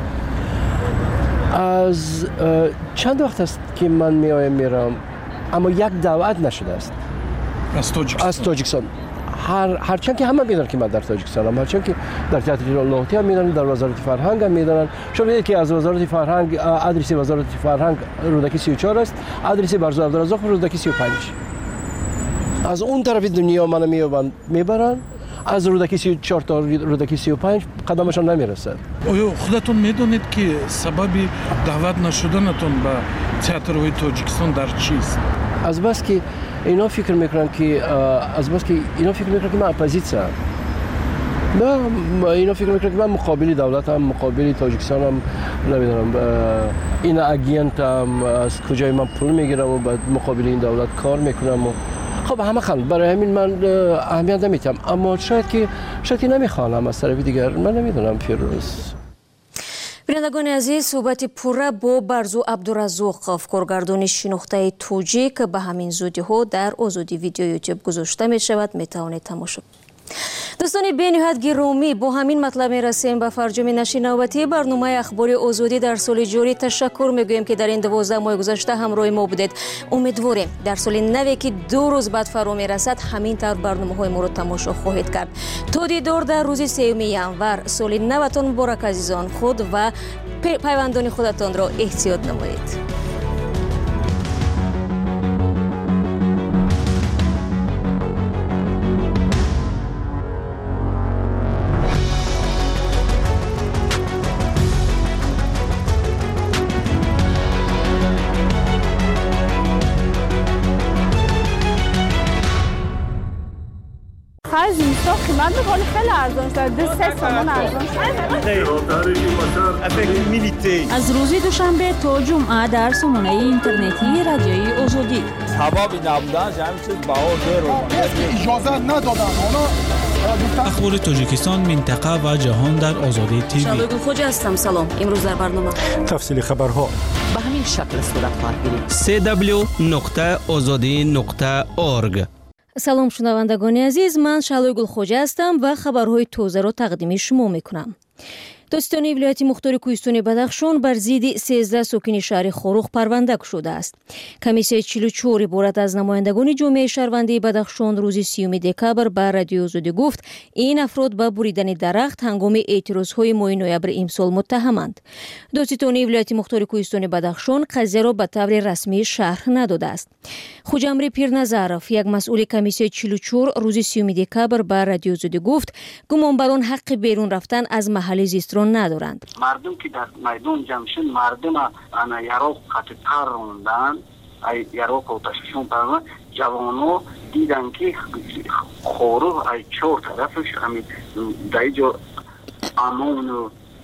از چند وقت است که من میایم میرم اما یک دعوت نشده است از تاجیکستان. از تاجیکستان هر هرچند که همه میدونن که من در تاجیکستانم، هرچند که در تئاتر لاهوتی هم میدونن، در وزارت فرهنگ هم میدونن. شما میدونید که از وزارت فرهنگ آدرس وزارت فرهنگ رودکی سی و چهار است، آدرس برزو عبدالرزاق رودکی سی و پنج. از اون طرف دنیا منو میابند میبرن، از رودکی سی و چهار تا رودکی سی و پنج قدمشان نمیرسد. آیا خودتون میدونید که سبب دعوت نشدنتون به تئاترهای تاجیکستان در چیست؟ از بس که اینا فکر میکنن که از بس که اینا فکر میکنن که من اپوزیسیون ام. نه، اینا فکر میکنن که من مقابل دولتم، مقابل تاجیکستانم، نمیدونم این اگینتم، از کجای من پول میگیرم و بعد مقابل این دولت کار میکنم. و خب همه خند، برای همین من اهمیت نمیدم. اما شاید که شاید که نمیخوانم از طرف دیگر، من نمیدونم. فیروز بینندگان عزیز، صحبت پوره با برزو عبدالرزاقов کارگردان شناخته توجیک به همین زودی ها در آزادی ویدیو یوتیوب گذاشته می شود، می توانید تماشا. دوستان بی‌نهایت گرامی، با همین مطلب می رسیم به فرجام نشر نوبتی برنامه اخبار آزادی در سال جاری. تشکر می گوییم که در این دوازده ماه گذشته همراه ما بودید. امیدواریم در سال نوی که دو روز بعد فرا می رسد همین طور برنامه های ما را تماشا خواهید کرد. تا دیدار در روز سوم ینور. سال نوتان مبارک عزیزان. خود و پیوندان خودتان را احتیاط نمایید. آخر زمستان قیمت میکنه خیلی ارزان شد. دو سه سامان ارزان شد. از روز دوشنبه تا جمعه در سامانه اینترنتی رادیوی آزادی. سبب نبودن همین چیز بها زیر اجازه ندادن. اخبار تاجیکستان، منطقه و جهان در آزادی تیوی. شالوی خوجا هستم. سلام. امروز در برنامه تفصیل خبرها به همین شکل صورت خواهد گرفت. سه دبلیو نقطه آزادی نقطه орг. салом шунавандагони азиз, ман Шалои Гулхоҷа ҳастам ва хабарҳои тозаро тақдими шумо мекунам. достиёни вилояти мухтори кӯҳистони Бадахшон бар зидди сездаҳ сокини шаҳри Хорух парванда кушодааст. Комиссияи чилу чор иборат аз намояндагони ҷомеаи шаҳрвандии Бадахшон рӯзи сиюми декабр ба Радиои Озодӣ гуфт, ин афрод ба буридани дарахт ҳангоми эътирозҳои моҳи ноябри имсол муттаҳаманд. достиёни вилояти мухтори кӯҳистони Бадахшон қазияро ба таври расмӣ шарҳ надодааст. Хуҷамри Пирназаров, як масъули комиссияи чилу чор, рӯзи сиюми декабр ба Радиои Озодӣ гуфт, гумонбарон ҳаққи берун рафтан аз маҳалли зистро надоранд. мардум ки дар майдон ҷамъ шуд, мардума ана яроқ қатъи тар рондан, ай яроқ оташфишон парван, ҷавоно дидан ки Хорух ай чор тарафаш ами дар ҷо амону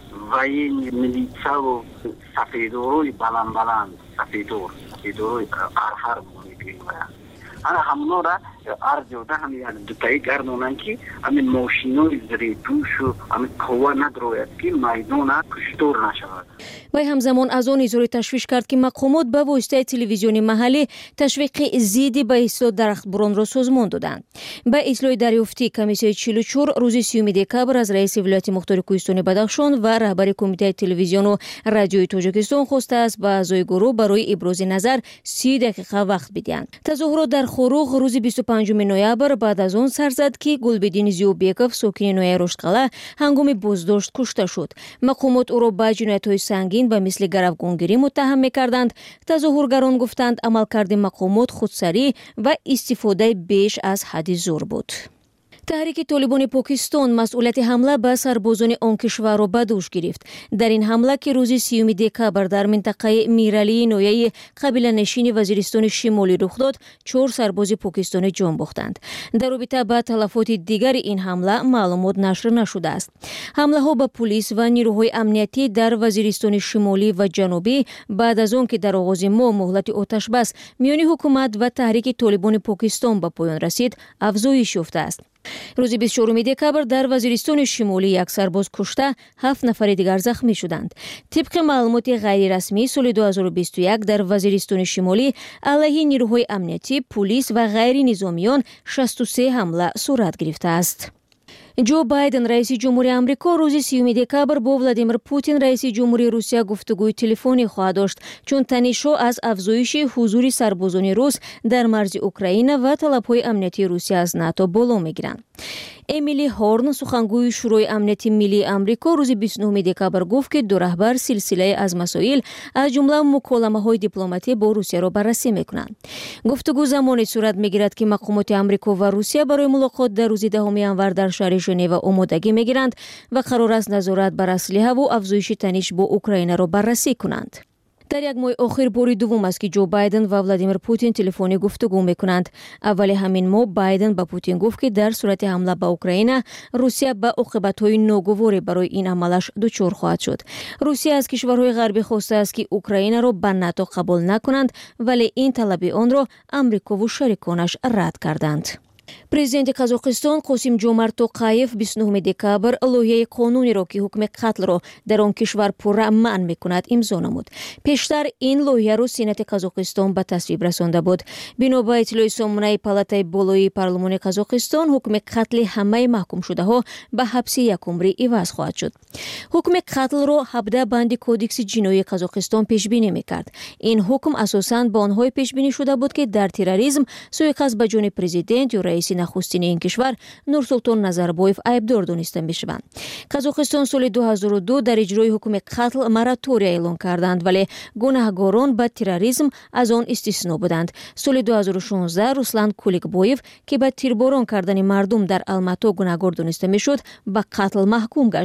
военни милитсаву сафедорои баланд-баланд, сафедор, сафедорои арҳар мегӯем. ана ҳамонора ар ҷода ҳам як дутаи гардонанд ки ҳамин мошинои зирепӯшу ҳамин қувва надрояд ки майдона куштор нашавад. вай ҳамзамон аз он изҳори ташвиш кард ки мақомот ба воситаи телевизиони маҳаллӣ ташвиқи зидди ба исloҳ дарахтбуронро созмон доданд. ба ислоҳи дарёфтӣ комиссияи чилу чор рӯзи сиюми декабр аз раиси вилояти мухтори кӯҳистони Бадахшон ва раҳбари кумитаи телевизиону радиои Тоҷикистон хостааст ба аъзои гурӯҳ барои ибрози назар си дақиқа вақт бидиҳанд. тазоҳурот дар Хорух рӯзи бисту панҷуми ноябр баъд аз он сар зад ки Гулбеддин Зиёбеков, сокини ноҳияи Роштқалъа, ҳангоми боздошт кушта шуд. мақомот ӯро ба ҷиноятҳои сангин ба мисли гаравгонгирӣ муттаҳам мекарданд. тазоҳургарон гуфтанд амалкарди мақомот худсарӣ ва истифодаи беш аз ҳадди зур буд. таҳрики Толибони Покистон масъулияти ҳамла ба сарбозони он кишварро ба дӯш гирифт. дар ин ҳамла ки рӯзи сиюми декабр дар минтақаи Миралии ноҳияи қабиланишини Вазиристони Шимолӣ рух дод, чор сарбози покистонӣ ҷон бохтанд. дар робита ба талафоти дигари ин ҳамла маълумот нашр нашудааст. ҳамлаҳо ба пулис ва нирӯҳои амниятӣ дар Вазиристони Шимолӣ ва Ҷанубӣ баъд аз он ки дар оғози моҳ муҳлати оташбас миёни ҳукумат ва таҳрики Толибони Покистон ба поён расид, афзоиш ёфтааст. рӯзи бисту чоруми декабр дар Вазиристони Шимолӣ як сарбоз кушта, ҳафт нафари дигар захмӣ шуданд. тибқи маълумоти ғайрирасмӣ, соли ду ҳазору бисту як дар Вазиристони Шимолӣ алайҳи нирӯҳои амниятӣ, пулис ва ғайринизомиён шасту се ҳамла сурат гирифтааст. ҷо Байден, раиси ҷумҳурии Амрико, рӯзи сиюми декабр бо Владимир Путин, раиси ҷумҳурии Русия, гуфтугӯи телефонӣ хоҳад дошт, чун танишҳо аз афзоиши ҳузури сарбозони рус дар марзи Украина ва талабҳои амниятии Русия аз НАТО боло мегиранд. Эмили Хорн, сухангӯи Шӯрои амнияти миллии Амрико, рӯзи бисту нӯҳуми декабр гуфт ки ду раҳбар силсилае аз масоил, аз ҷумла муколамаҳои дипломатӣ бо Русияро баррасӣ мекунанд. гуфтугӯ замоне сурат мегирад ки мақомоти Амрико ва Русия барои мулоқот дар рӯзи даҳуми январ дар шаҳри Женева омодагӣ мегиранд ва қарор аст назорат бар аслиҳаву афзоиши таниш бо Украинаро баррасӣ кунанд. дар як моҳи охир бори дуввум аст ки Ҷо Байден ва Владимир Путин телефонӣ гуфтугӯ мекунанд. аввали ҳамин моҳ Байден ба Путин гуфт ки дар сурати ҳамла ба Украина, Русия ба оқибатҳои ногуворе барои ин амалаш дучор хоҳад шуд. Русия аз кишварҳои ғарбӣ хостааст ки Украинаро ба НАТО қабул накунанд, вале ин талаби онро Амрикову шариконаш рад карданд. Президенти Қазоқистон Қосим-Ҷомарт Тоқаев бисту нӯҳуми декабр лоиҳаи қонунеро ки ҳукми қатлро дар он кишвар пурра маън мекунад имзо намуд. пештар ин лоиҳаро Сенати Қазоқистон ба тасвиб расонда буд. бино ба иттилои сомонаи палатаи болоии парлумони Қазоқистон, ҳукми қатли ҳамаи маҳкумшудаҳо ба ҳабси як умрӣ иваз хоҳад шуд. ҳукми қатлро ҳабда банди кодекси ҷиноии Қазоқистон пешбинӣ мекард. ин ҳукм асосан ба онҳое пешбинӣ шуда буд ки дар терроризм, суиқасд ба ҷони президент ё раиси нахустини ин кишвар Нурсултон Назарбоев айбдор дониста мешаванд. Қазоқистон соли ду ҳазору ду дар иҷрои ҳукми қатл моратория эълон карданд, вале гунаҳгорон ба терроризм аз он истисно буданд. соли ду ҳазору шонздаҳ Руслан Куликбоев, ки ба тирборон кардани мардум дар Алмато гунаҳгор дониста мешуд, ба қатл маҳкум гашт.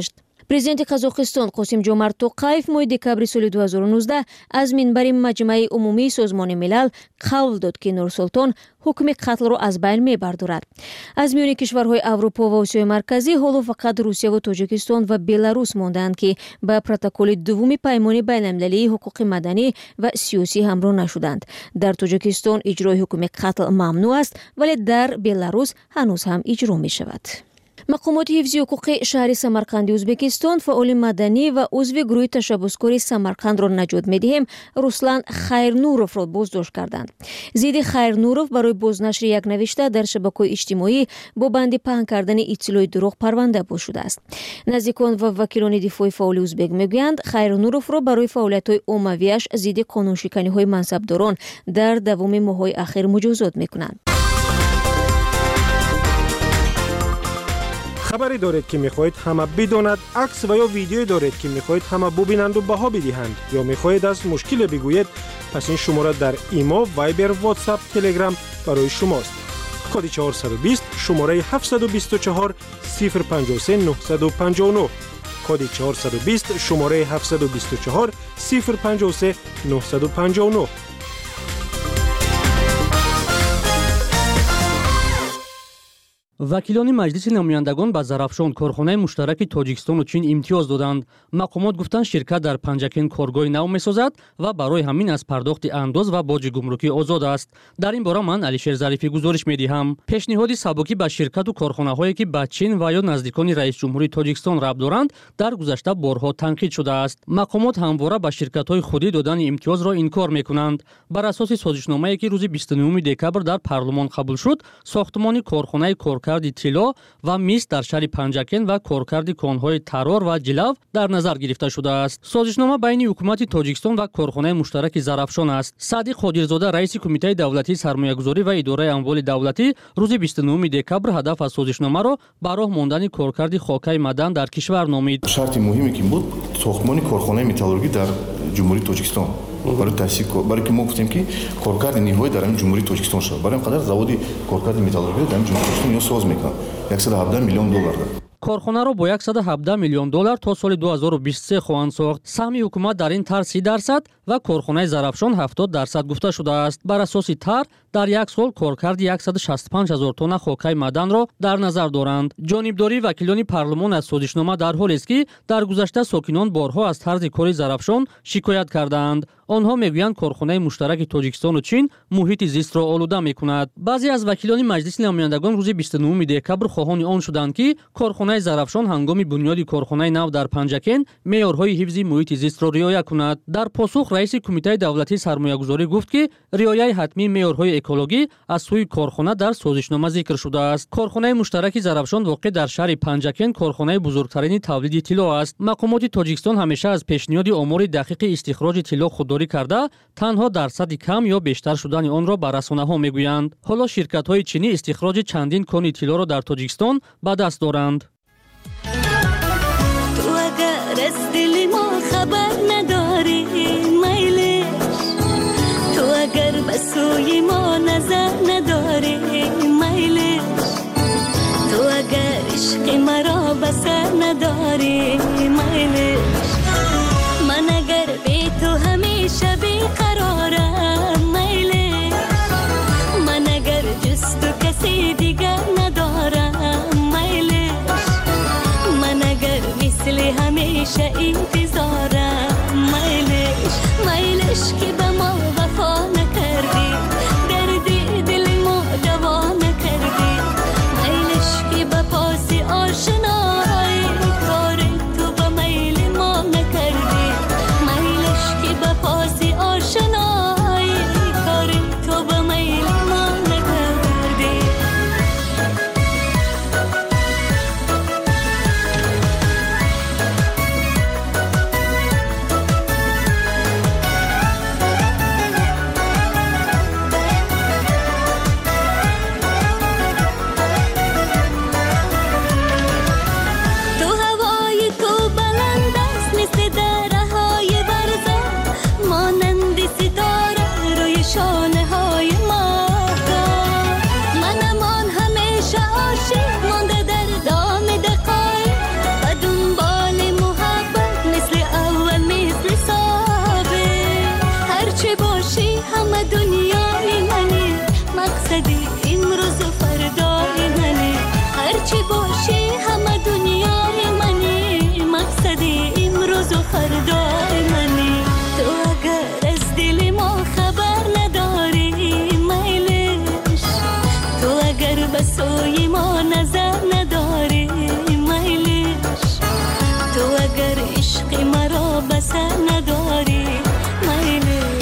президенти Қазоқистон Қосим Ҷомарт Тоқаев моҳи декабри соли ду ҳазору нуздаҳ аз минбари маҷмаи умумии Созмони милал қавл дод ки Нурсултон ҳукми қатлро аз байн мебардорад. Аз миёни кишварҳои Аврупо ва Осиёи марказӣ ҳоло фақат Русия ва Тоҷикистон ва Беларус мондаанд ки ба протоколи дуввуми паймони байналмилалии ҳуқуқи маданӣ ва сиёсӣ ҳамроҳ нашуданд. Дар Тоҷикистон иҷрои ҳукми қатл мамнӯъ аст, вале дар Беларус ҳанӯз ҳам иҷро мешавад. мақомоти ҳифзи ҳуқуқи шаҳри Самарқанди Ӯзбекистон фаъоли маданӣ ва узви гурӯҳи ташаббускори Самарқандро наҷот медиҳем Руслан Хайрнуровро боздошт карданд. Зидди Хайрнуров барои бознашри як навишта дар шабакаҳои иҷтимоӣ бо банди паҳн кардани иттилои дурӯғ парванда боз шудааст. Наздикон ва вакилони дифои фаъоли ӯзбек мегӯянд Хайрнуровро барои фаъолиятҳои оммавиаш зидди қонуншиканиҳои мансабдорон дар давоми моҳҳои ахир муҷозот мекунанд. хабаре доред ки мехоҳед ҳама бидонад, акс ва ё видеое доред ки мехоҳед ҳама бубинанду баҳо бидиҳанд ё мехоҳед аз мушкиле бигӯед, пас ин шумора дар имо, вайбер, ватсап, телеграм барои шумост. коди чаҳорсад у бист шумораи ҳафтсаду бисту чаҳор сифр панҷоҳ се нуҳсаду панҷоҳ нӯҳ коди чаҳорсад у бист шумораи ҳафтсаду бисту чаҳор сифр панҷоҳ се нуҳсаду панҷоҳ нӯҳ. вакилони маҷлиси намояндагон ба Зарафшон корхонаи муштараки Тоҷикистону Чин имтиёз доданд. Мақомот гуфтанд ширкат дар Панҷакен коргоҳи нав месозад ва барои ҳамин аз пардохти андоз ва боҷи гумрукӣ озод аст. Дар ин бора ман Алишер Зарифӣ гузориш медиҳам. Пешниҳоди сабукӣ ба ширкату корхонаҳое ки ба Чин ва ё наздикони раисҷумҳурии Тоҷикистон рабт доранд дар гузашта борҳо танқид шудааст. Мақомот ҳамвора ба ширкатҳои худӣ додани имтиёзро инкор мекунанд. Бар асоси созишномае ки рӯзи бисту нӯҳуми декабр дар парлумон қабул шуд, сохтмони корхонаи кор коркарди тилло ва мис дар шаҳри Панҷакен ва коркарди конҳои Тарор ва Ҷилав дар назар гирифта шудааст. Созишнома байни ҳукумати Тоҷикистон ва корхонаи муштараки Зарафшон аст. Садиқ Ходирзода, раиси кумитаи давлатии сармоягузорӣ ва идораи амволи давлатӣ, рӯзи бисту нӯҳуми декабр ҳадаф аз созишномаро ба роҳ мондани коркарди хокаи мадан дар кишвар номид. Шарти муҳиме ки буд сохтмони корхонаи металлургӣ дар ҷумҳурии Тоҷикистон барои таъсис барои ки мо гуфтем ки коркарди ниҳоӣ дар ҳамин ҷумҳурии Тоҷикистон шавад. Барои ин қадар заводи коркарди металлургӣ дар ҳамин ҷумҳурии Тоҷикистон ё соз мекунад яксад و ҳабдаҳ миллион доллар. корхонаро бо яксад و ҳабдаҳ миллион доллар то соли ду ҳазору бисту се хоҳанд сохт. Саҳми ҳукумат дар ин тар си дарсад ва корхонаи Зарафшон ҳафтод дарсад гуфта шудааст. Бар асоси тар дар як сол коркарди яксад و шасту панҷ ҳазор тонна хокаи маданро дар назар доранд. ҷонибдории вакилони парлумон аз созишнома дар ҳолест ки дар гузашта сокинон борҳо аз тарзи кори Зарафшон шикоят кардаанд. онҳо мегӯянд корхонаи муштараки Тоҷикистону Чин муҳити зистро олуда мекунад. баъзе аз вакилони маҷлиси намояндагон рӯзи бисту нӯҳуми декабр хоҳони он шуданд ки корхонаи Зарафшон ҳангоми бунёди корхонаи нав дар Панҷакен меъёрҳои ҳифзи муҳити зистро риоя кунад. дар посух раиси кумитаи давлатии сармоягузорӣ гуфт ки риояи ҳатмии меъёрҳои экологӣ аз сӯи корхона дар созишнома зикр шудааст. корхонаи муштараки Зарафшон воқеъ дар шаҳри Панҷакен корхонаи бузургтарини тавлиди тилло аст. мақомоти Тоҷикистон ҳамеша аз пешниҳоди омори дақиқи истихроҷи тилло худдорӣ карда, танҳо дарсади кам ё бештар шудани онро ба расонаҳо мегӯянд. ҳоло ширкатҳои чинӣ истихроҷи чандин кони тиллоро дар Тоҷикистон ба даст доранд. تو اگر از دل ما خبر نداری میلش تو اگر به سوی ما نظر نداری میلش تو اگر عشق مرا به سر نداری میلش من اگر بی تو همیشه بیقرارم میلش من اگر جز تو کسی دیگر ندارم میلش من اگر مثل همیشه انتظارم میلش میلش که به ما وفا نکردی دردی دل ما دوا نکردی میلش که به پاس آشنایی کار تو به میل ما نکردی میلش که به پاس آشنایی کار تو به میل ما نکردی فردای منی. تو اگر از دل ما خبر نداری میلش، تو اگر به سوی ما نظر نداری میلش، تو اگر عشق مرا بسر نداری میلش.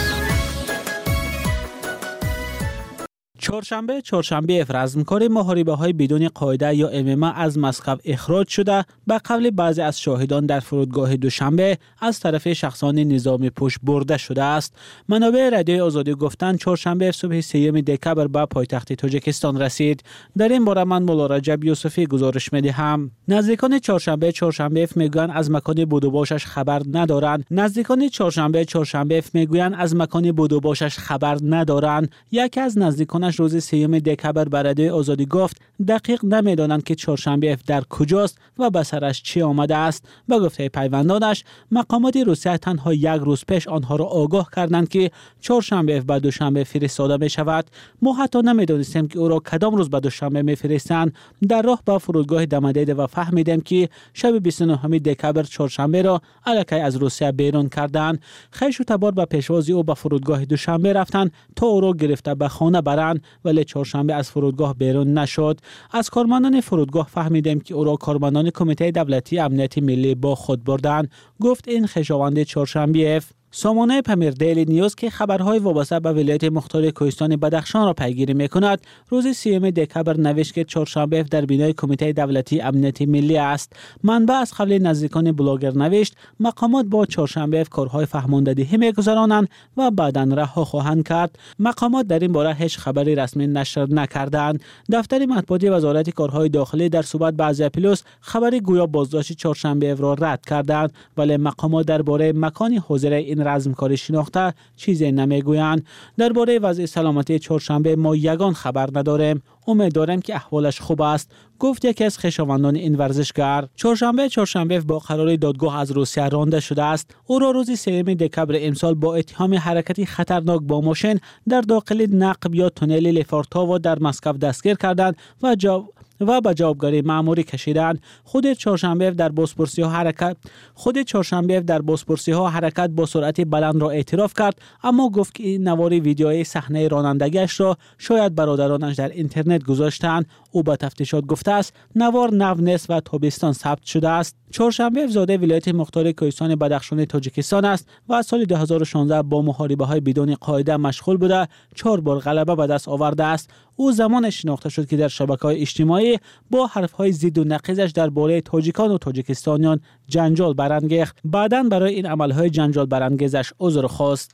چهارشنبه چهارشنبه رزمکار محاربه های بدون قاعده یا ام ام از مسقط اخراج شده به قول بعضی از شاهدان در فرودگاه دوشنبه از طرف شخصان نظام پشت برده شده است. منابع رادیوی آزادی گفتند چهارشنبه صبح سیوم دکبر به پایتخت تاجیکستان رسید. در این باره من مولا رجب یوسفی گزارش میدهم. نزدیکان چهارشنبه چهارشنبه میگویند از مکان بود و باشش خبر ندارند. نزدیکان چهارشنبه چهارشنبه میگویند از مکان بود و باشش خبر ندارند. یکی از نزدیکانش روز سیوم دکبر به رادیوی آزادی گفت دقیق نمیدانند که چهارشنبه در کجاست و به سرش چی آمده است. به گفته پیوندانش مقامات روسیه تنها یک روز پیش آنها را آگاه کردند که چهارشنبه و دوشنبه فرستاده می شود. ما حتی نمیدانستیم که او را کدام روز به دوشنبه میفرستند. در راه به فرودگاه دمدیده و فهمیدیم که شب بیست و نه دکبر چهارشنبه را الکی از روسیه بیرون کردند. خویش و تبار به پیشوازی او به فرودگاه دوشنبه رفتند تا او را گرفته به خانه برند، ولی چهارشنبه از فرودگاه بیرون نشد. از کارمندان فرودگاه فهمیدیم که او را کارمندان کمیته دولتی امنیت ملی با خود بردند، گفت این خویشاوند چهارشنبه. سامانه پمیر دیلی نیوز که خبرهای وابسته به ولایت مختار کوهستان بدخشان را پیگیری میکند روز سیوم دکبر نوشت که چهارشنبه در بینای کمیته دولتی امنیت ملی است. منبع از قبل نزدیکان بلاگر نوشت مقامات با چهارشنبه کارهای فهماندهی میگذرانند و بعدا رها خواهند کرد. مقامات در این باره هیچ خبری رسمی نشر نکردند. دفتر مطبوعاتی وزارت کارهای داخلی در صحبت با ازیا پلوس خبری گویا بازداشت چهارشنبه را رد کردند، ولی مقامات درباره مکان حاضر این رزمکاری شناخته چیزی نمیگویند. درباره وضع سلامتی چهارشنبه ما یگان خبر نداریم. امید داریم که احوالش خوب است، گفت یکی از خویشاوندان این ورزشکار. چهارشنبه چهارشنبه با قرار دادگاه از روسیه رانده شده است. او را روز سوم دکبر امسال با اتهام حرکتی خطرناک با ماشین در داخل نقب یا تونل لفارتاوا در مسکو دستگیر کردند و جا و به جوابگاری مأموری کشیدند. خود چهارشنبه در بازپرسی ها حرکت خود چهارشنبه در بازپرسی ها حرکت با سرعت بلند را اعتراف کرد، اما گفت که نواری ویدیوی صحنه رانندگیش را شاید برادرانش در اینترنت گذاشتند. او به تفتیشات گفته است نوار نو نیست و تابستان ثبت شده است. چهارشنبه زاده ولایت مختار کوهستان بدخشان تاجیکستان است و از سال دو هزار و شانزده با محاربه های بدون قاعده مشغول بوده چهار بار غلبه به دست آورده است. او زمان شناخته شد که در شبکه‌های اجتماعی با حرف‌های ضد و نقیضش درباره تاجیکان و تاجیکستانیان جنجال برانگیخت. بعداً برای این عمل‌های جنجال برانگیزش عذر خواست.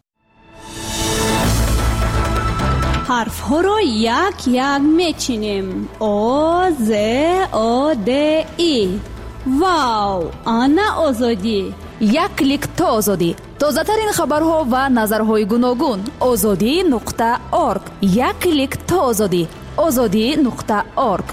حرف‌ها را یک یک میچینیم. آ ز آ د ای. واو، آنا آزادی. یک کلیک تا آزادی. تازه‌ترین خبرها و نظرهای گوناگون. آزادی نقطه اورگ. یک کلیک تا آزادی. آزادی نقطه اورگ.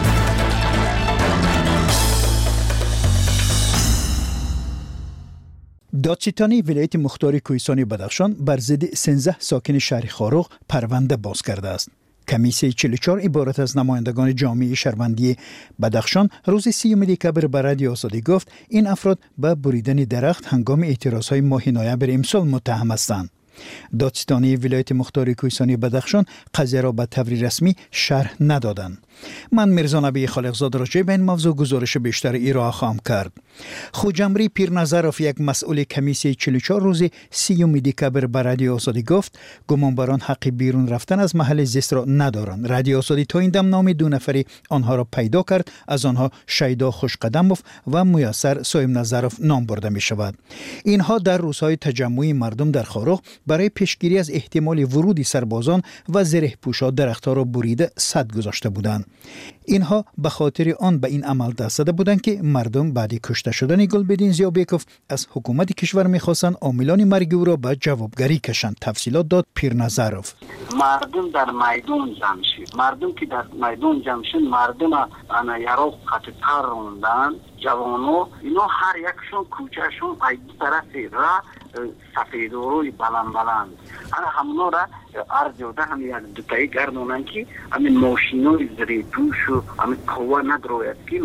دادستانی ولایت مختار کوهستان بدخشان بر ضد سیزده ساکن شهر خاروق پرونده باز کرده است. کمیسیه چهل و چهار عبارت از نمایندگان جامعه شهروندی بدخشان روز سیوم دکبر به رادیو آزادی گفت این افراد به بریدن درخت هنگام اعتراضهای ماه نوامبر امسال متهم هستند. دادستانی ولایت مختار کوهستان بدخشان قضیه را به طور رسمی شرح ندادند. من میرزا نبی خالقزاده راجع به این موضوع گزارش بیشتر ایرا خواهم کرد. خوجمری پیرنظرов یک مسئول کمیسیه چهل و چهار روز سیوم دکبر به رادیو آزادی گفت گمانبران حق بیرون رفتن از محل زیست را ندارند. رادیو آزادی تا این دم نام دو نفری آنها را پیدا کرد، از آنها شیدا خوشقدموف و میسر سویم نظرов نام برده می شود. اینها در روزهای تجمع مردم در خاروق برای پیشگیری از احتمال ورود سربازان و زره پوشا درختها را بریده سد گذاشته بودند. اینها به خاطر آن به این عمل دست زده بودند که مردم بعد کشته شدن گلبدین زیابیکوف از حکومت کشور می‌خواستند عاملان مرگ او را به جوابگری کشند. تفصیلات داد پیرنظرов. مردم در میدان جمع شد. مردم که در میدان جمع شد، مردم انا یارو قطار روندن، جوانو اینا هر یکشون کوچهشون از طرف را سفیدوروی بلند بلند انا همونا را عرض جوده هم یک دوتایی گردونن که همین ماشینوی زری پوش و همین قوه ندروید که